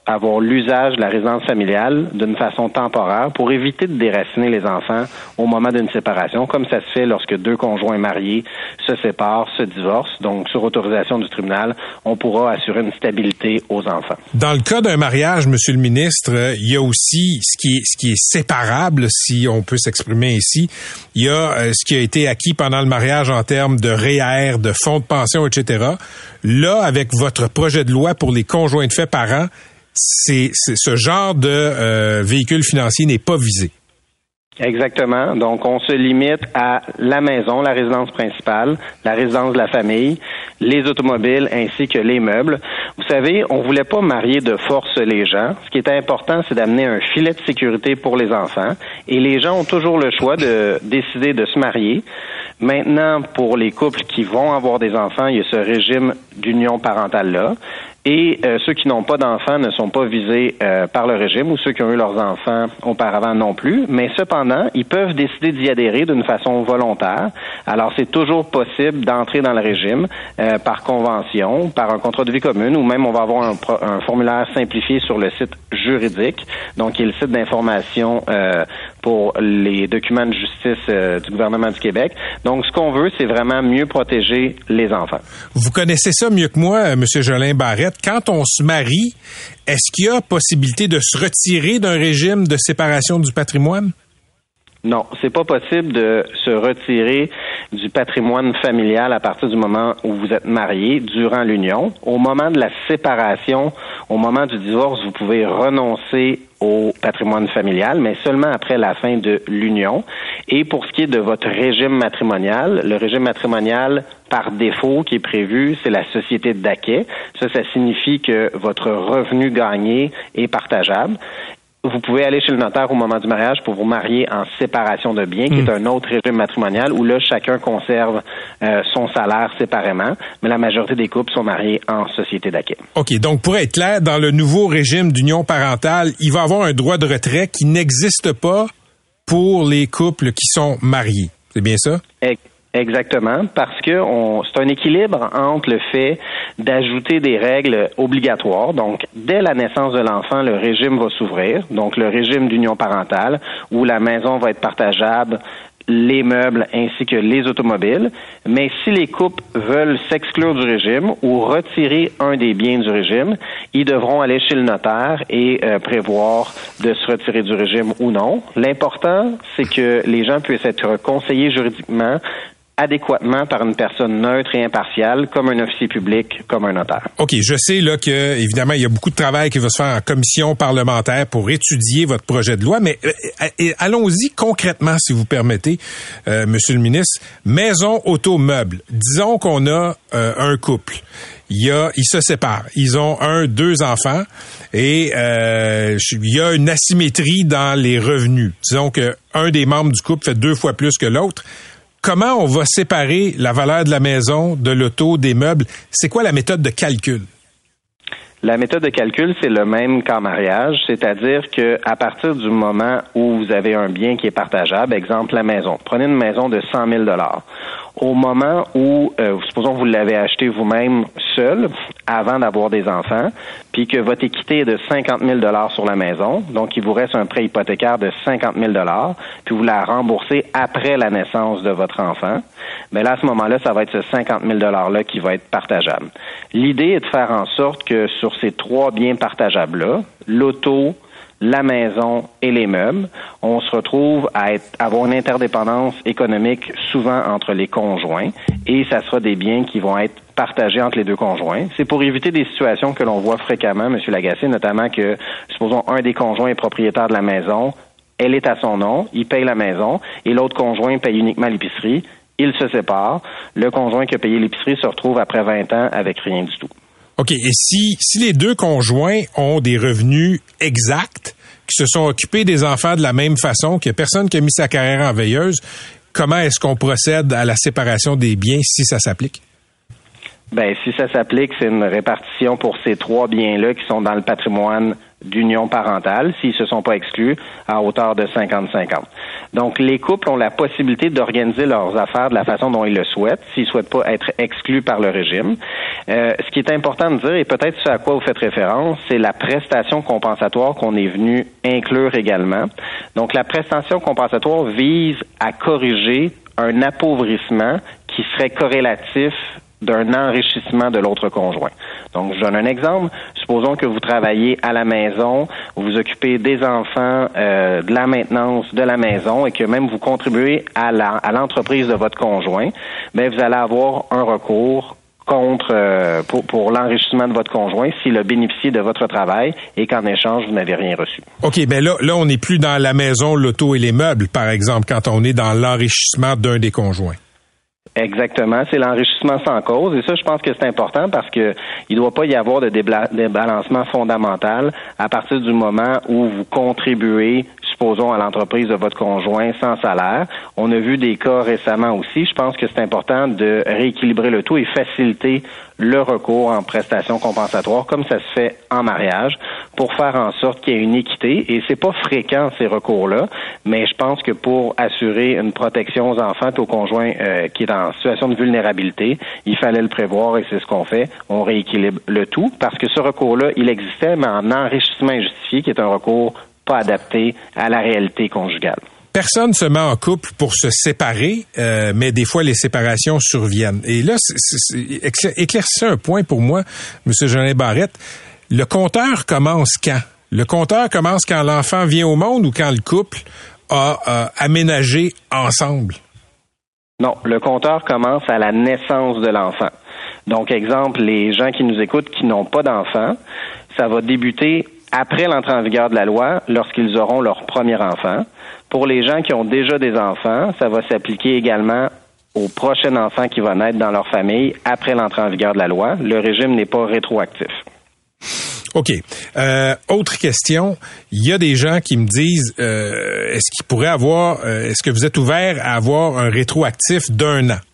avoir l'usage de la résidence familiale d'une façon temporaire pour éviter de déraciner les enfants au moment d'une séparation, comme ça se fait lorsque deux conjoints mariés se séparent, se divorcent. Donc, sur autorisation du tribunal, on pourra assurer une stabilité aux enfants. Dans le cas d'un mariage, Monsieur le ministre, il y a aussi ce qui est, ce qui est séparable, si on peut s'exprimer ici. Il y a euh, ce qui a été acquis pendant le mariage en termes de R E E R, de fonds de pension, et cetera. Là, avec votre projet de loi pour les conjoints de fait parents, c'est, c'est ce genre de euh, véhicule financier n'est pas visé. Exactement. Donc, on se limite à la maison, la résidence principale, la résidence de la famille, les automobiles ainsi que les meubles. Vous savez, on voulait pas marier de force les gens. Ce qui était important, c'est d'amener un filet de sécurité pour les enfants. Et les gens ont toujours le choix de décider de se marier. Maintenant, pour les couples qui vont avoir des enfants, il y a ce régime d'union parentale-là. Et euh, ceux qui n'ont pas d'enfants ne sont pas visés euh, par le régime, ou ceux qui ont eu leurs enfants auparavant non plus. Mais cependant, ils peuvent décider d'y adhérer d'une façon volontaire. Alors, c'est toujours possible d'entrer dans le régime euh, par convention, par un contrat de vie commune, ou même on va avoir un, un formulaire simplifié sur le site juridique, donc qui est le site d'information euh, pour les documents de justice euh, du gouvernement du Québec. Donc, ce qu'on veut, c'est vraiment mieux protéger les enfants. Vous connaissez ça mieux que moi, M. Jolin Barrette. Quand on se marie, est-ce qu'il y a possibilité de se retirer d'un régime de séparation du patrimoine? Non, c'est pas possible de se retirer du patrimoine familial à partir du moment où vous êtes marié durant l'union. Au moment de la séparation, au moment du divorce, vous pouvez renoncer au patrimoine familial, mais seulement après la fin de l'union. Et pour ce qui est de votre régime matrimonial, le régime matrimonial par défaut qui est prévu, c'est la société d'acquet. Ça, ça signifie que votre revenu gagné est partageable. Vous pouvez aller chez le notaire au moment du mariage pour vous marier en séparation de biens, qui mmh. est un autre régime matrimonial où là, chacun conserve euh, son salaire séparément, mais la majorité des couples sont mariés en société d'acquet. OK, donc pour être clair, dans le nouveau régime d'union parentale, il va y avoir un droit de retrait qui n'existe pas pour les couples qui sont mariés. C'est bien ça? Et- Exactement, parce que on, c'est un équilibre entre le fait d'ajouter des règles obligatoires. Donc, dès la naissance de l'enfant, le régime va s'ouvrir. Donc, le régime d'union parentale, où la maison va être partageable, les meubles ainsi que les automobiles. Mais si les couples veulent s'exclure du régime ou retirer un des biens du régime, ils devront aller chez le notaire et euh, prévoir de se retirer du régime ou non. L'important, c'est que les gens puissent être conseillés juridiquement adéquatement par une personne neutre et impartiale, comme un officier public, comme un notaire. OK, je sais là que évidemment il y a beaucoup de travail qui va se faire en commission parlementaire pour étudier votre projet de loi, mais euh, allons-y concrètement, si vous permettez, euh, Monsieur le ministre. Maison, auto, meubles. Disons qu'on a euh, un couple. Il y a, ils se séparent. Ils ont un, deux enfants et euh, il y a une asymétrie dans les revenus. Disons que un des membres du couple fait deux fois plus que l'autre. Comment on va séparer la valeur de la maison, de l'auto, des meubles? C'est quoi la méthode de calcul? La méthode de calcul, c'est le même qu'en mariage, c'est-à-dire que à partir du moment où vous avez un bien qui est partageable, exemple la maison, prenez une maison de cent mille dollars. Au moment où, euh, supposons que vous l'avez acheté vous-même seul, avant d'avoir des enfants, puis que votre équité est de cinquante mille dollars sur la maison, donc il vous reste un prêt hypothécaire de cinquante mille dollars, puis vous la remboursez après la naissance de votre enfant, mais là, à ce moment-là, ça va être ce cinquante mille dollars-là qui va être partageable. L'idée est de faire en sorte que sur ces trois biens partageables-là, l'auto, la maison et les meubles, on se retrouve à être, avoir une interdépendance économique souvent entre les conjoints et ça sera des biens qui vont être partagés entre les deux conjoints. C'est pour éviter des situations que l'on voit fréquemment, M. Lagacé, notamment que, supposons, un des conjoints est propriétaire de la maison, elle est à son nom, il paye la maison et l'autre conjoint paye uniquement l'épicerie. Ils se séparent. Le conjoint qui a payé l'épicerie se retrouve après vingt ans avec rien du tout. OK. Et si, si les deux conjoints ont des revenus exacts, qui se sont occupés des enfants de la même façon, qu'il n'y a personne qui a mis sa carrière en veilleuse, comment est-ce qu'on procède à la séparation des biens si ça s'applique? Ben, si ça s'applique, c'est une répartition pour ces trois biens-là qui sont dans le patrimoine d'union parentale, s'ils se sont pas exclus, à hauteur de cinquante cinquante. Donc, les couples ont la possibilité d'organiser leurs affaires de la façon dont ils le souhaitent, s'ils souhaitent pas être exclus par le régime. Euh, ce qui est important de dire, et peut-être ce à quoi vous faites référence, c'est la prestation compensatoire qu'on est venu inclure également. Donc, la prestation compensatoire vise à corriger un appauvrissement qui serait corrélatif d'un enrichissement de l'autre conjoint. Donc, je donne un exemple. Supposons que vous travaillez à la maison, vous vous occupez des enfants, euh, de la maintenance de la maison et que même vous contribuez à, la, à l'entreprise de votre conjoint, bien, vous allez avoir un recours contre euh, pour, pour l'enrichissement de votre conjoint s'il a bénéficié de votre travail et qu'en échange, vous n'avez rien reçu. OK, ben là, là, on n'est plus dans la maison, l'auto et les meubles, par exemple, quand on est dans l'enrichissement d'un des conjoints. Exactement, c'est l'enrichissement sans cause et ça, je pense que c'est important parce que il doit pas y avoir de débla- débalancement fondamental à partir du moment où vous contribuez, supposons, à l'entreprise de votre conjoint sans salaire. On a vu des cas récemment aussi. Je pense que c'est important de rééquilibrer le tout et faciliter le recours en prestations compensatoires comme ça se fait en mariage pour faire en sorte qu'il y ait une équité et c'est pas fréquent ces recours-là, mais je pense que pour assurer une protection aux enfants et aux conjoints euh, qui est en situation de vulnérabilité, il fallait le prévoir et c'est ce qu'on fait. On rééquilibre le tout parce que ce recours-là, il existait, mais en enrichissement injustifié, qui est un recours pas adapté à la réalité conjugale. Personne se met en couple pour se séparer, euh, mais des fois, les séparations surviennent. Et là, c'est, c'est, c'est, éclaircissez un point pour moi, M. Jeanin Barrette. Le compteur commence quand? Le compteur commence quand l'enfant vient au monde ou quand le couple a euh, aménagé ensemble? Non, le compteur commence à la naissance de l'enfant. Donc, exemple, les gens qui nous écoutent qui n'ont pas d'enfant, ça va débuter après l'entrée en vigueur de la loi, lorsqu'ils auront leur premier enfant. Pour les gens qui ont déjà des enfants, ça va s'appliquer également au prochain enfant qui va naître dans leur famille après l'entrée en vigueur de la loi. Le régime n'est pas rétroactif. OK. Euh, autre question. Il y a des gens qui me disent, euh, est-ce qu'il pourrait avoir, euh, est-ce que vous êtes ouvert à avoir un rétroactif d'un an?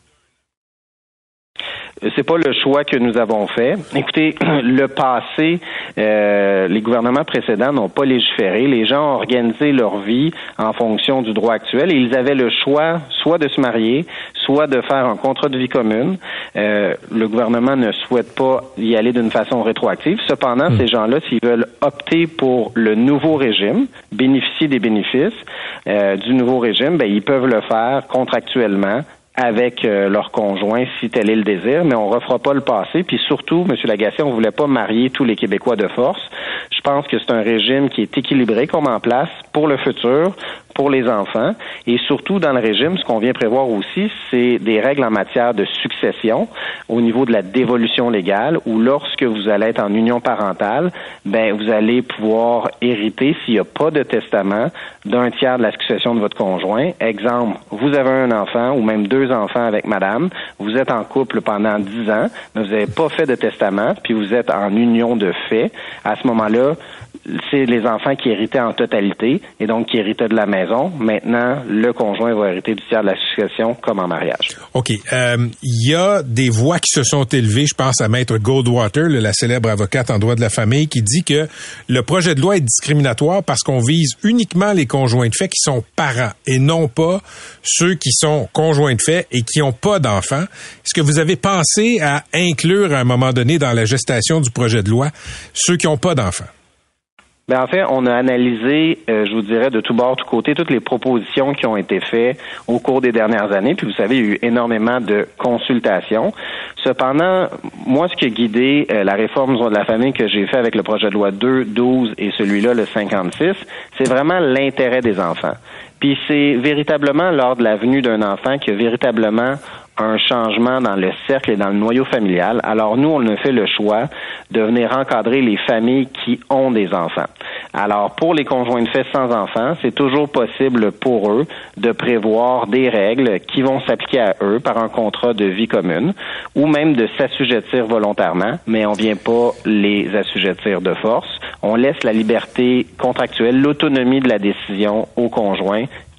C'est pas le choix que nous avons fait. Écoutez, le passé, euh, les gouvernements précédents n'ont pas légiféré. Les gens ont organisé leur vie en fonction du droit actuel et ils avaient le choix soit de se marier, soit de faire un contrat de vie commune. Euh, le gouvernement ne souhaite pas y aller d'une façon rétroactive. Cependant, mmh. ces gens-là, s'ils veulent opter pour le nouveau régime, bénéficier des bénéfices euh, du nouveau régime, ben ils peuvent le faire contractuellement avec euh, leur conjoint, si tel est le désir, mais on refera pas le passé. Puis surtout, M. Lagacé, on voulait pas marier tous les Québécois de force. Je pense que c'est un régime qui est équilibré qu'on met en place pour le futur, pour les enfants. Et surtout, dans le régime, ce qu'on vient prévoir aussi, c'est des règles en matière de succession au niveau de la dévolution légale, où lorsque vous allez être en union parentale, ben vous allez pouvoir hériter, s'il n'y a pas de testament, d'un tiers de la succession de votre conjoint. Exemple, vous avez un enfant ou même deux enfants avec madame, vous êtes en couple pendant dix ans, mais vous n'avez pas fait de testament, puis vous êtes en union de fait. À ce moment-là, c'est les enfants qui héritaient en totalité et donc qui héritaient de la maison. Maintenant, le conjoint va hériter du tiers de la succession comme en mariage. OK. Euh, il y a des voix qui se sont élevées. Je pense à Maître Goldwater, la célèbre avocate en droit de la famille, qui dit que le projet de loi est discriminatoire parce qu'on vise uniquement les conjoints de fait qui sont parents et non pas ceux qui sont conjoints de fait et qui n'ont pas d'enfants. Est-ce que vous avez pensé à inclure à un moment donné dans la gestation du projet de loi ceux qui n'ont pas d'enfants? Bien, en fait, on a analysé, euh, je vous dirais, de tous bords, tous côtés, toutes les propositions qui ont été faites au cours des dernières années. Puis, vous savez, il y a eu énormément de consultations. Cependant, moi, ce qui a guidé euh, la réforme du droit de la famille que j'ai fait avec le projet de loi deux, douze et celui-là, le cinquante-six, c'est vraiment l'intérêt des enfants. Puis, c'est véritablement lors de la venue d'un enfant qu'il y a véritablement un changement dans le cercle et dans le noyau familial. Alors, nous, on a fait le choix de venir encadrer les familles qui ont des enfants. Alors, pour les conjoints de fait sans enfants, c'est toujours possible pour eux de prévoir des règles qui vont s'appliquer à eux par un contrat de vie commune ou même de s'assujettir volontairement, mais on vient pas les assujettir de force. On laisse la liberté contractuelle, l'autonomie de la décision aux conjoints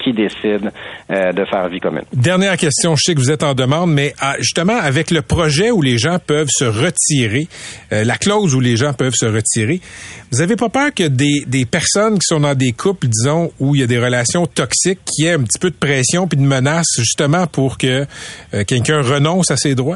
qui décident euh, de faire vie commune. Dernière question, je sais que vous êtes en demande, mais ah, justement, avec le projet où les gens peuvent se retirer, euh, la clause où les gens peuvent se retirer, vous avez pas peur que des, des personnes qui sont dans des couples, disons, où il y a des relations toxiques, qui aient un petit peu de pression puis de menace, justement, pour que euh, quelqu'un renonce à ses droits?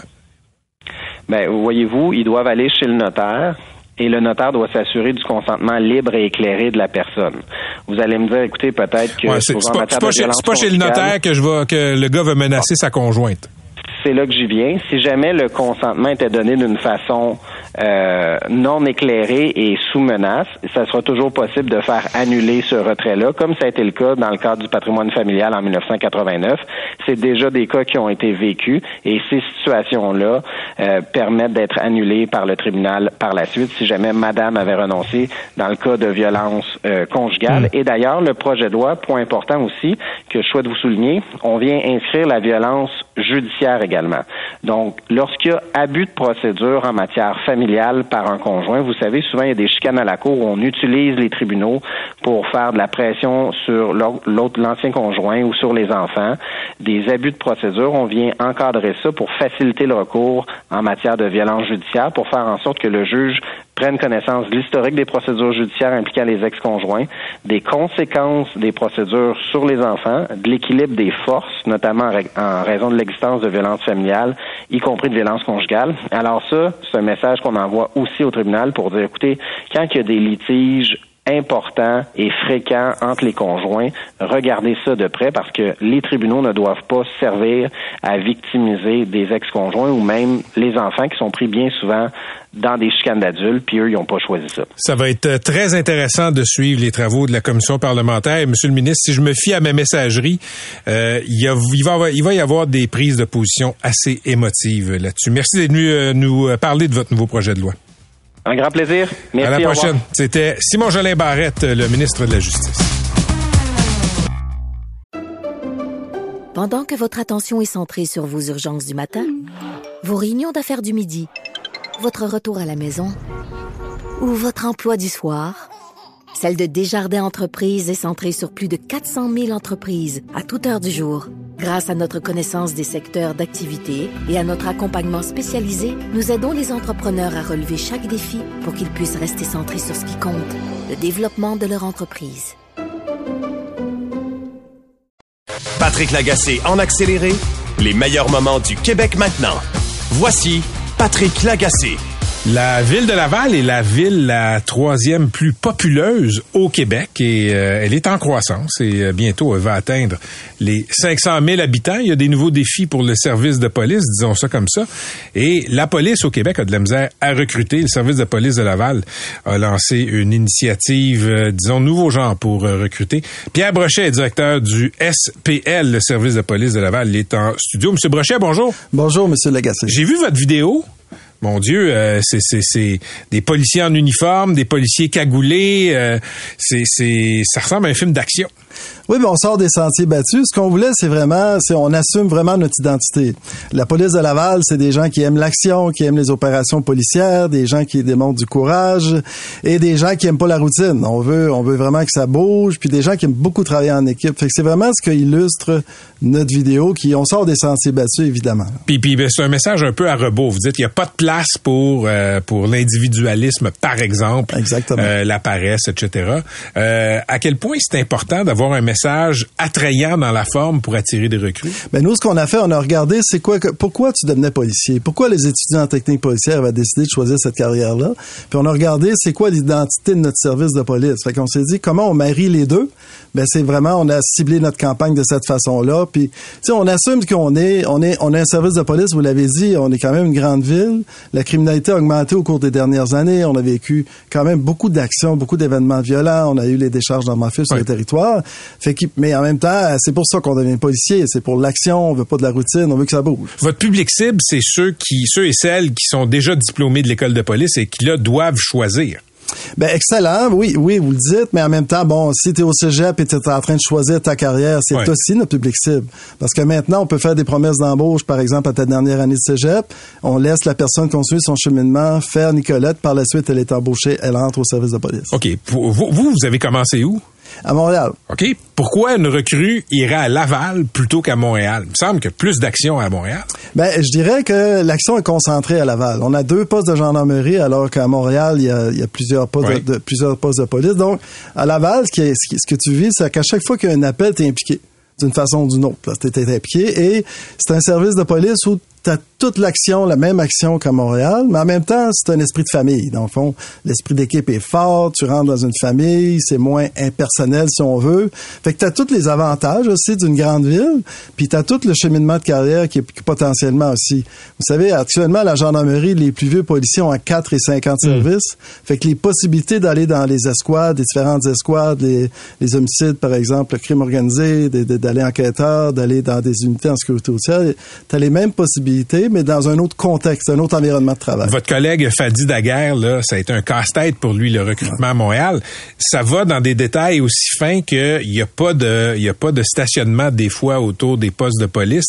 Ben, voyez-vous, ils doivent aller chez le notaire. Et le notaire doit s'assurer du consentement libre et éclairé de la personne. Vous allez me dire, écoutez, peut-être que... Ouais, c'est, c'est, pas, c'est, pas chez, c'est pas chez le notaire que je vais, que le gars va menacer ah. sa conjointe. C'est là que j'y viens. Si jamais le consentement était donné d'une façon euh, non éclairée et sous menace, ça sera toujours possible de faire annuler ce retrait-là, comme ça a été le cas dans le cadre du patrimoine familial en dix-neuf cent quatre-vingt-neuf. C'est déjà des cas qui ont été vécus et ces situations-là euh, permettent d'être annulées par le tribunal par la suite si jamais madame avait renoncé dans le cas de violence euh, conjugale. Mmh. Et d'ailleurs, le projet de loi, point important aussi, que je souhaite vous souligner, on vient inscrire la violence judiciaire également. Donc, lorsqu'il y a abus de procédure en matière familiale par un conjoint, vous savez, souvent il y a des chicanes à la cour où on utilise les tribunaux pour faire de la pression sur l'autre, l'ancien conjoint ou sur les enfants. Des abus de procédure, on vient encadrer ça pour faciliter le recours en matière de violence judiciaire, pour faire en sorte que le juge prennent connaissance de l'historique des procédures judiciaires impliquant les ex-conjoints, des conséquences des procédures sur les enfants, de l'équilibre des forces, notamment en raison de l'existence de violences familiales, y compris de violences conjugales. Alors ça, c'est un message qu'on envoie aussi au tribunal pour dire, écoutez, quand il y a des litiges important et fréquent entre les conjoints, regardez ça de près parce que les tribunaux ne doivent pas servir à victimiser des ex-conjoints ou même les enfants qui sont pris bien souvent dans des chicanes d'adultes, puis eux, ils n'ont pas choisi ça. Ça va être très intéressant de suivre les travaux de la commission parlementaire. Monsieur le ministre, si je me fie à ma messagerie, euh, il, y a, il, va, il va y avoir des prises de position assez émotives là-dessus. Merci d'être venu euh, nous parler de votre nouveau projet de loi. Un grand plaisir. Merci. À la prochaine. C'était Simon Jolin Barrette, le ministre de la Justice. Pendant que votre attention est centrée sur vos urgences du matin, vos réunions d'affaires du midi, votre retour à la maison ou votre emploi du soir, celle de Desjardins Entreprises est centrée sur plus de quatre cent mille entreprises à toute heure du jour. Grâce à notre connaissance des secteurs d'activité et à notre accompagnement spécialisé, nous aidons les entrepreneurs à relever chaque défi pour qu'ils puissent rester centrés sur ce qui compte, le développement de leur entreprise. Patrick Lagacé en accéléré, les meilleurs moments du Québec maintenant. Voici Patrick Lagacé. La ville de Laval est la ville la troisième plus populeuse au Québec et euh, elle est en croissance et euh, bientôt elle va atteindre les cinq cent mille habitants. Il y a des nouveaux défis pour le service de police, disons ça comme ça. Et la police au Québec a de la misère à recruter. Le service de police de Laval a lancé une initiative, euh, disons, nouveau genre pour euh, recruter. Pierre Brochet est directeur du S P L, le service de police de Laval. Il est en studio. Monsieur Brochet, bonjour. Bonjour, Monsieur Lagacé. J'ai vu votre vidéo. Mon Dieu, euh, c'est, c'est, c'est des policiers en uniforme, des policiers cagoulés. Euh, c'est, c'est, ça ressemble à un film d'action. Oui, mais on sort des sentiers battus. Ce qu'on voulait, c'est vraiment, c'est on assume vraiment notre identité. La police de Laval, c'est des gens qui aiment l'action, qui aiment les opérations policières, des gens qui démontrent du courage et des gens qui aiment pas la routine. On veut, on veut vraiment que ça bouge, puis des gens qui aiment beaucoup travailler en équipe. Fait que c'est vraiment ce qui illustre notre vidéo, qui on sort des sentiers battus, évidemment. Puis, puis ben, c'est un message un peu à rebours. Vous dites qu'il n'y a pas de place pour euh, pour l'individualisme, par exemple. Exactement. Euh, la paresse, et cetera. Euh, à quel point c'est important d'avoir un message attrayant dans la forme pour attirer des recrues? Ben nous, ce qu'on a fait, on a regardé, c'est quoi, pourquoi tu devenais policier? Pourquoi les étudiants en technique policière avaient décidé de choisir cette carrière-là? Puis on a regardé, c'est quoi l'identité de notre service de police? Fait qu'on s'est dit, comment on marie les deux? Ben c'est vraiment, on a ciblé notre campagne de cette façon-là. Puis, tu sais, on assume qu'on est, on est, on a un service de police, vous l'avez dit, on est quand même une grande ville. La criminalité a augmenté au cours des dernières années. On a vécu quand même beaucoup d'actions, beaucoup d'événements violents. On a eu les décharges d'armes à feu sur oui. le territoire. Fait que, mais en même temps, c'est pour ça qu'on devient policier. C'est pour l'action. On veut pas de la routine. On veut que ça bouge. Votre public cible, c'est ceux qui, ceux et celles qui sont déjà diplômés de l'école de police et qui, là, doivent choisir. Ben excellent, oui, oui, vous le dites, mais en même temps, bon, si t'es au cégep et t'es en train de choisir ta carrière, c'est ouais. aussi notre public cible. Parce que maintenant, on peut faire des promesses d'embauche, par exemple, à ta dernière année de cégep, on laisse la personne construire son cheminement, faire Nicolette, par la suite, elle est embauchée, elle entre au service de police. OK. Vous, vous, vous avez commencé où? À Montréal. OK. Pourquoi une recrue irait à Laval plutôt qu'à Montréal? Il me semble qu'il y a plus d'action à Montréal. Ben, je dirais que l'action est concentrée à Laval. On a deux postes de gendarmerie, alors qu'à Montréal, il y a, il y a plusieurs postes oui. de, de, plusieurs postes de police. Donc, à Laval, ce, qui est, ce, qui, ce que tu vis, c'est qu'à chaque fois qu'il y a un appel, t'es impliqué. D'une façon ou d'une autre. Tu es impliqué. Et c'est un service de police où tu as toute l'action, la même action qu'à Montréal, mais en même temps, c'est un esprit de famille. Dans le fond, l'esprit d'équipe est fort, tu rentres dans une famille, c'est moins impersonnel si on veut. Fait que tu as tous les avantages aussi d'une grande ville, puis tu as tout le cheminement de carrière qui est, qui est potentiellement aussi. Vous savez, actuellement, la gendarmerie, les plus vieux policiers ont à quatre et cinq ans de service. Mmh. Fait que les possibilités d'aller dans les escouades, les différentes escouades, les, les homicides, par exemple, le crime organisé, de, de, d'aller enquêteur, d'aller dans des unités en sécurité routière, tu as les mêmes possibilités, mais dans un autre contexte, un autre environnement de travail. Votre collègue Fadi Daguerre, là, ça a été un casse-tête pour lui, le recrutement à Montréal. Ça va dans des détails aussi fins qu'il n'y a pas de, il y a pas de stationnement des fois autour des postes de police.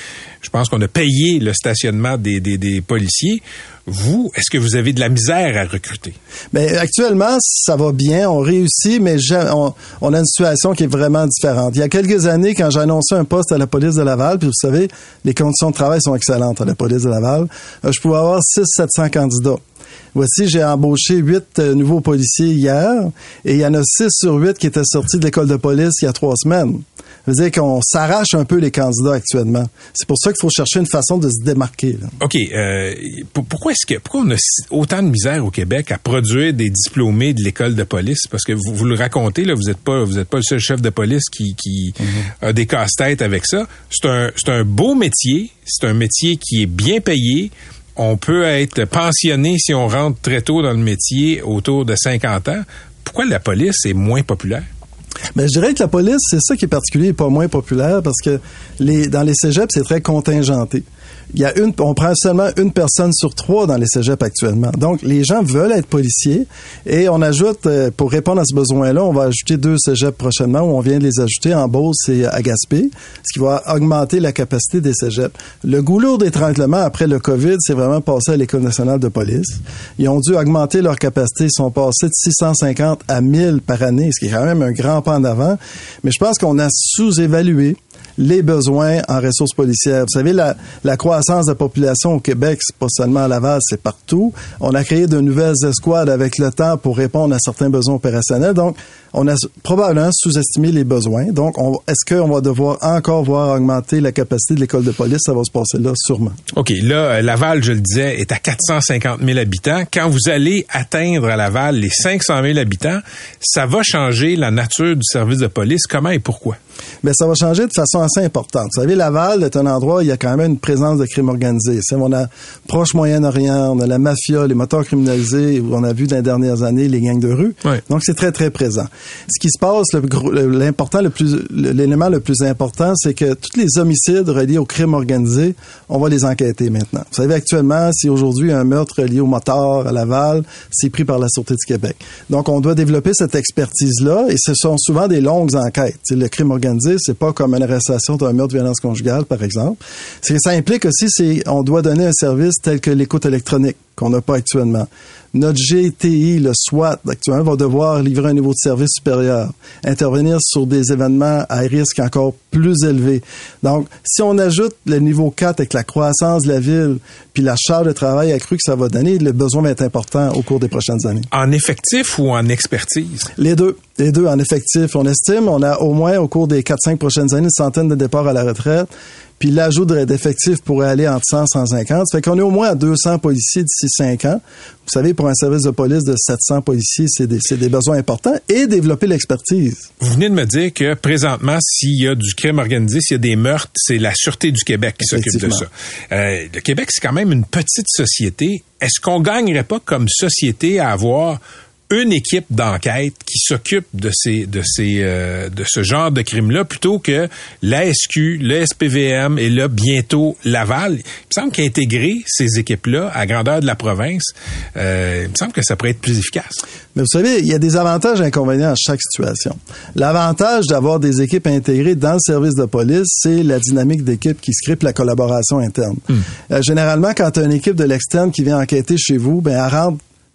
Je pense qu'on a payé le stationnement des, des, des policiers. Vous, est-ce que vous avez de la misère à recruter? Bien, actuellement, ça va bien, on réussit, mais on, on a une situation qui est vraiment différente. Il y a quelques années, quand j'ai annoncé un poste à la police de Laval, puis vous savez, les conditions de travail sont excellentes à la police de Laval, je pouvais avoir six à sept cents candidats. Voici, j'ai embauché huit euh, nouveaux policiers hier, et il y en a six sur huit qui étaient sortis de l'école de police il y a trois semaines. Ça veut dire qu'on s'arrache un peu les candidats actuellement. C'est pour ça qu'il faut chercher une façon de se démarquer. Là. OK. Euh, pourquoi est-ce que pourquoi on a autant de misère au Québec à produire des diplômés de l'école de police? Parce que vous, vous le racontez, là, vous n'êtes pas vous êtes pas le seul chef de police qui, qui mm-hmm. a des casse-têtes avec ça. C'est un, c'est un beau métier. C'est un métier qui est bien payé. On peut être pensionné si on rentre très tôt dans le métier, autour de cinquante ans. Pourquoi la police est moins populaire? Ben, je dirais que la police, c'est ça qui est particulier et pas moins populaire parce que les, dans les cégeps, c'est très contingenté. Il y a une, on prend seulement une personne sur trois dans les cégeps actuellement. Donc, les gens veulent être policiers et on ajoute, pour répondre à ce besoin-là, on va ajouter deux cégeps prochainement où on vient de les ajouter en Beauce et à Gaspé, ce qui va augmenter la capacité des cégeps. Le goulot d'étranglement après le COVID, c'est vraiment passé à l'École nationale de police. Ils ont dû augmenter leur capacité. Ils sont passés de six cent cinquante à mille par année, ce qui est quand même un grand pas en avant. Mais je pense qu'on a sous-évalué les besoins en ressources policières. Vous savez, la, la croissance de la population au Québec, c'est pas seulement à Laval, c'est partout. On a créé de nouvelles escouades avec le temps pour répondre à certains besoins opérationnels. Donc, on a probablement sous-estimé les besoins. Donc, on, est-ce qu'on va devoir encore voir augmenter la capacité de l'école de police? Ça va se passer là, sûrement. OK. Là, Laval, je le disais, est à quatre cent cinquante mille habitants. Quand vous allez atteindre à Laval les cinq cent mille habitants, ça va changer la nature du service de police. Comment et pourquoi? Bien, ça va changer de façon assez importante. Vous savez, Laval est un endroit où il y a quand même une présence de crime organisé. C'est, on a Proche-Moyen-Orient, on a la mafia, les moteurs criminalisés, on a vu dans les dernières années les gangs de rue. Oui. Donc, c'est très, très présent. Ce qui se passe, le, l'important, le plus, l'élément le plus important, c'est que tous les homicides reliés au crime organisé, on va les enquêter maintenant. Vous savez, actuellement, si aujourd'hui un meurtre lié au moteur à Laval, c'est pris par la Sûreté du Québec. Donc, on doit développer cette expertise-là et ce sont souvent des longues enquêtes. T'sais, le crime organisé, c'est pas comme une arrestation d'un meurtre de violence conjugale, par exemple. Ce que ça implique aussi, c'est on doit donner un service tel que l'écoute électronique, qu'on n'a pas actuellement. Notre G T I, le SWAT, actuellement, va devoir livrer un niveau de service supérieur, intervenir sur des événements à risque encore plus élevé. Donc, si on ajoute le niveau quatre avec la croissance de la ville, puis la charge de travail accrue que ça va donner, le besoin va être important au cours des prochaines années. En effectif ou en expertise? Les deux. Les deux en effectif. On estime, on a au moins au cours des quatre cinq prochaines années une centaine de départs à la retraite. Puis l'ajout d'effectifs pourrait aller entre cent et cent cinquante. Ça fait qu'on est au moins à deux cents policiers d'ici cinq ans. Vous savez, pour un service de police de sept cents policiers, c'est des, c'est des besoins importants. Et développer l'expertise. Vous venez de me dire que présentement, s'il y a du crime organisé, s'il y a des meurtres, c'est la Sûreté du Québec qui s'occupe de ça. Euh, le Québec, c'est quand même une petite société. Est-ce qu'on gagnerait pas comme société à avoir une équipe d'enquête qui s'occupe de ces de ces euh, de ce genre de crimes-là plutôt que l'A S Q, le S P V M et là bientôt Laval? Il me semble qu'intégrer ces équipes-là à grandeur de la province, euh, il me semble que ça pourrait être plus efficace. Mais vous savez, il y a des avantages et inconvénients à chaque situation. L'avantage d'avoir des équipes intégrées dans le service de police, c'est la dynamique d'équipe qui se crée, la collaboration interne. Hum. Euh, généralement, quand tu as une équipe de l'externe qui vient enquêter chez vous, ben elle rentre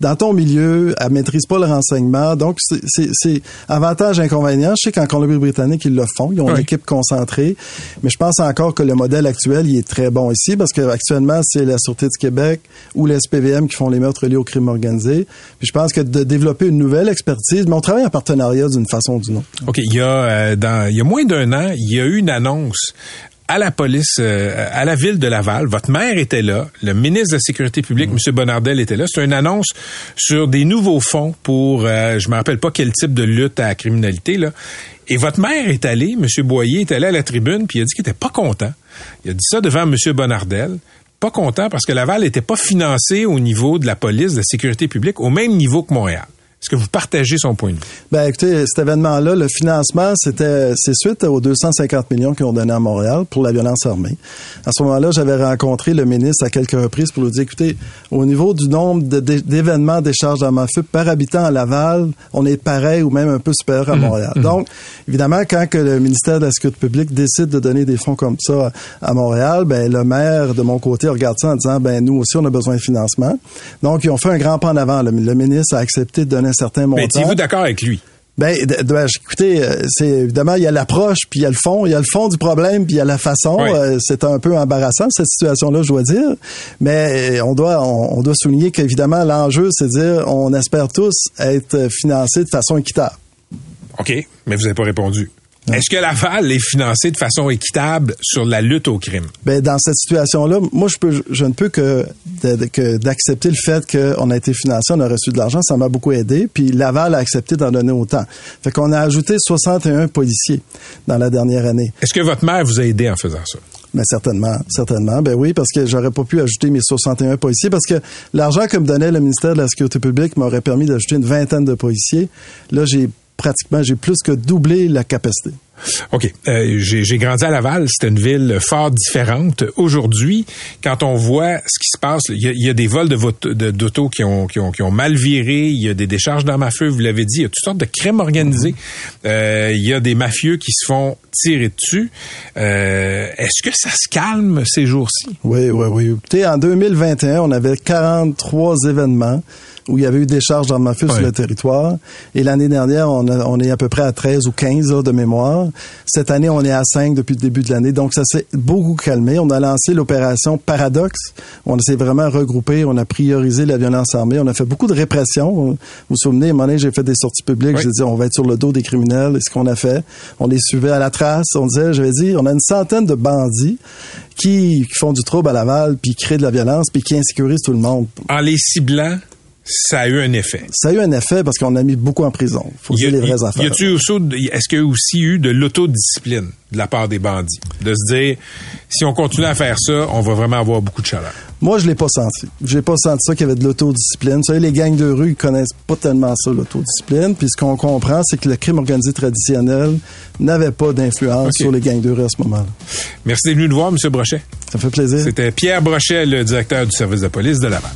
dans ton milieu, elle maîtrise pas le renseignement. Donc, c'est, c'est, c'est avantage, inconvénient. Je sais qu'en Colombie-Britannique, ils le font. Ils ont oui. une équipe concentrée. Mais je pense encore que le modèle actuel, il est très bon ici parce que actuellement, c'est la Sûreté du Québec ou l'S P V M qui font les meurtres liés au crime organisé. Puis je pense que de développer une nouvelle expertise, mais on travaille en partenariat d'une façon ou d'une autre. OK. Il y a, euh, dans, il y a moins d'un an, il y a eu une annonce à la police, euh, à la ville de Laval. Votre maire était là. Le ministre de la Sécurité publique, mmh. M. Bonnardel, était là. C'est une annonce sur des nouveaux fonds pour, euh, je me rappelle pas quel type de lutte à la criminalité, là. Et votre maire est allé, M. Boyer est allé à la tribune, puis il a dit qu'il était pas content. Il a dit ça devant M. Bonnardel. Pas content parce que Laval n'était pas financé au niveau de la police, de la sécurité publique, au même niveau que Montréal. Est-ce que vous partagez son point de vue? Ben, écoutez, cet événement-là, le financement, c'était, c'est suite aux deux cent cinquante millions qu'ils ont donné à Montréal pour la violence armée. À ce moment-là, j'avais rencontré le ministre à quelques reprises pour lui dire, écoutez, au niveau du nombre de, d'événements d'écharge d'armes à feu par habitant à Laval, on est pareil ou même un peu supérieur à Montréal. Mmh. Donc, évidemment, quand que le ministère de la Sécurité publique décide de donner des fonds comme ça à Montréal, ben, le maire, de mon côté, regarde ça en disant, ben, nous aussi, on a besoin de financement. Donc, ils ont fait un grand pas en avant. Le, le ministre a accepté de donner certain montant. Mais êtes-vous d'accord avec lui? Ben, de, de, écoutez, c'est évidemment il y a l'approche, puis il y a le fond, il y a le fond du problème, puis il y a la façon. Oui. Euh, c'est un peu embarrassant cette situation-là, je dois dire. Mais on doit, on, on doit souligner qu'évidemment l'enjeu, c'est de dire, on espère tous être financés de façon équitable. OK, mais vous n'avez pas répondu. Non. Est-ce que Laval est financé de façon équitable sur la lutte au crime? Ben dans cette situation-là, moi je peux, je ne peux que, de, de, que d'accepter le fait qu'on a été financé, on a reçu de l'argent, ça m'a beaucoup aidé. Puis Laval a accepté d'en donner autant. Fait qu'on a ajouté soixante et un policiers dans la dernière année. Est-ce que votre maire vous a aidé en faisant ça? Ben certainement, certainement. Ben oui, parce que j'aurais pas pu ajouter mes soixante et un policiers parce que l'argent que me donnait le ministère de la Sécurité publique m'aurait permis d'ajouter une vingtaine de policiers. Là, j'ai pratiquement, j'ai plus que doublé la capacité. OK. Euh, j'ai, j'ai grandi à Laval. C'était une ville fort différente. Aujourd'hui, quand on voit ce qui se passe, il y a, y a des vols de vote, de, d'auto qui ont, qui, ont, qui ont mal viré. Il y a des décharges d'armes à feu, vous l'avez dit. Il y a toutes sortes de crimes organisés. Euh, il y a des mafieux qui se font tirer dessus. Euh, est-ce que ça se calme ces jours-ci? Oui, oui, oui. Écoutez, en deux mille vingt et un, on avait quarante-trois événements où il y avait eu des charges d'armes à feu oui. sur le territoire. Et l'année dernière, on, a, on est à peu près à treize ou quinze là, de mémoire. Cette année, on est à cinq depuis le début de l'année. Donc, ça s'est beaucoup calmé. On a lancé l'opération Paradoxe. On s'est vraiment regroupé. On a priorisé la violence armée. On a fait beaucoup de répression. Vous vous souvenez, à un moment donné, j'ai fait des sorties publiques. Oui. J'ai dit, on va être sur le dos des criminels. Et ce qu'on a fait, on les suivait à la trace. On disait, j'avais dit, on a une centaine de bandits qui, qui font du trouble à Laval, puis qui créent de la violence, puis qui insécurisent tout le monde. En les ciblant, ça a eu un effet. Ça a eu un effet parce qu'on a mis beaucoup en prison. Faut dire les vraies affaires. Y a-tu aussi, est-ce qu'il y a aussi eu de l'autodiscipline de la part des bandits? De se dire, si on continue à faire ça, on va vraiment avoir beaucoup de chaleur. Moi, je l'ai pas senti. J'ai pas senti ça qu'il y avait de l'autodiscipline. Vous savez, les gangs de rue, ils connaissent pas tellement ça, l'autodiscipline. Puis ce qu'on comprend, c'est que le crime organisé traditionnel n'avait pas d'influence okay. sur les gangs de rue à ce moment-là. Merci d'être venu nous voir, M. Brochet. Ça me fait plaisir. C'était Pierre Brochet, le directeur du service de police de Laval.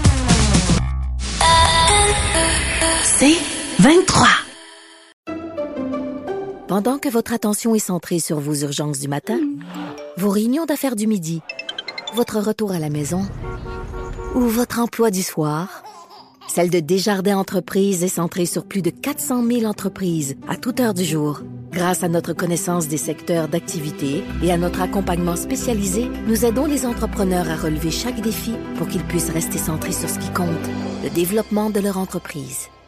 C'est vingt-trois. Pendant que votre attention est centrée sur vos urgences du matin, vos réunions d'affaires du midi, votre retour à la maison ou votre emploi du soir, celle de Desjardins Entreprises est centrée sur plus de quatre cent mille entreprises à toute heure du jour. Grâce à notre connaissance des secteurs d'activité et à notre accompagnement spécialisé, nous aidons les entrepreneurs à relever chaque défi pour qu'ils puissent rester centrés sur ce qui compte, le développement de leur entreprise.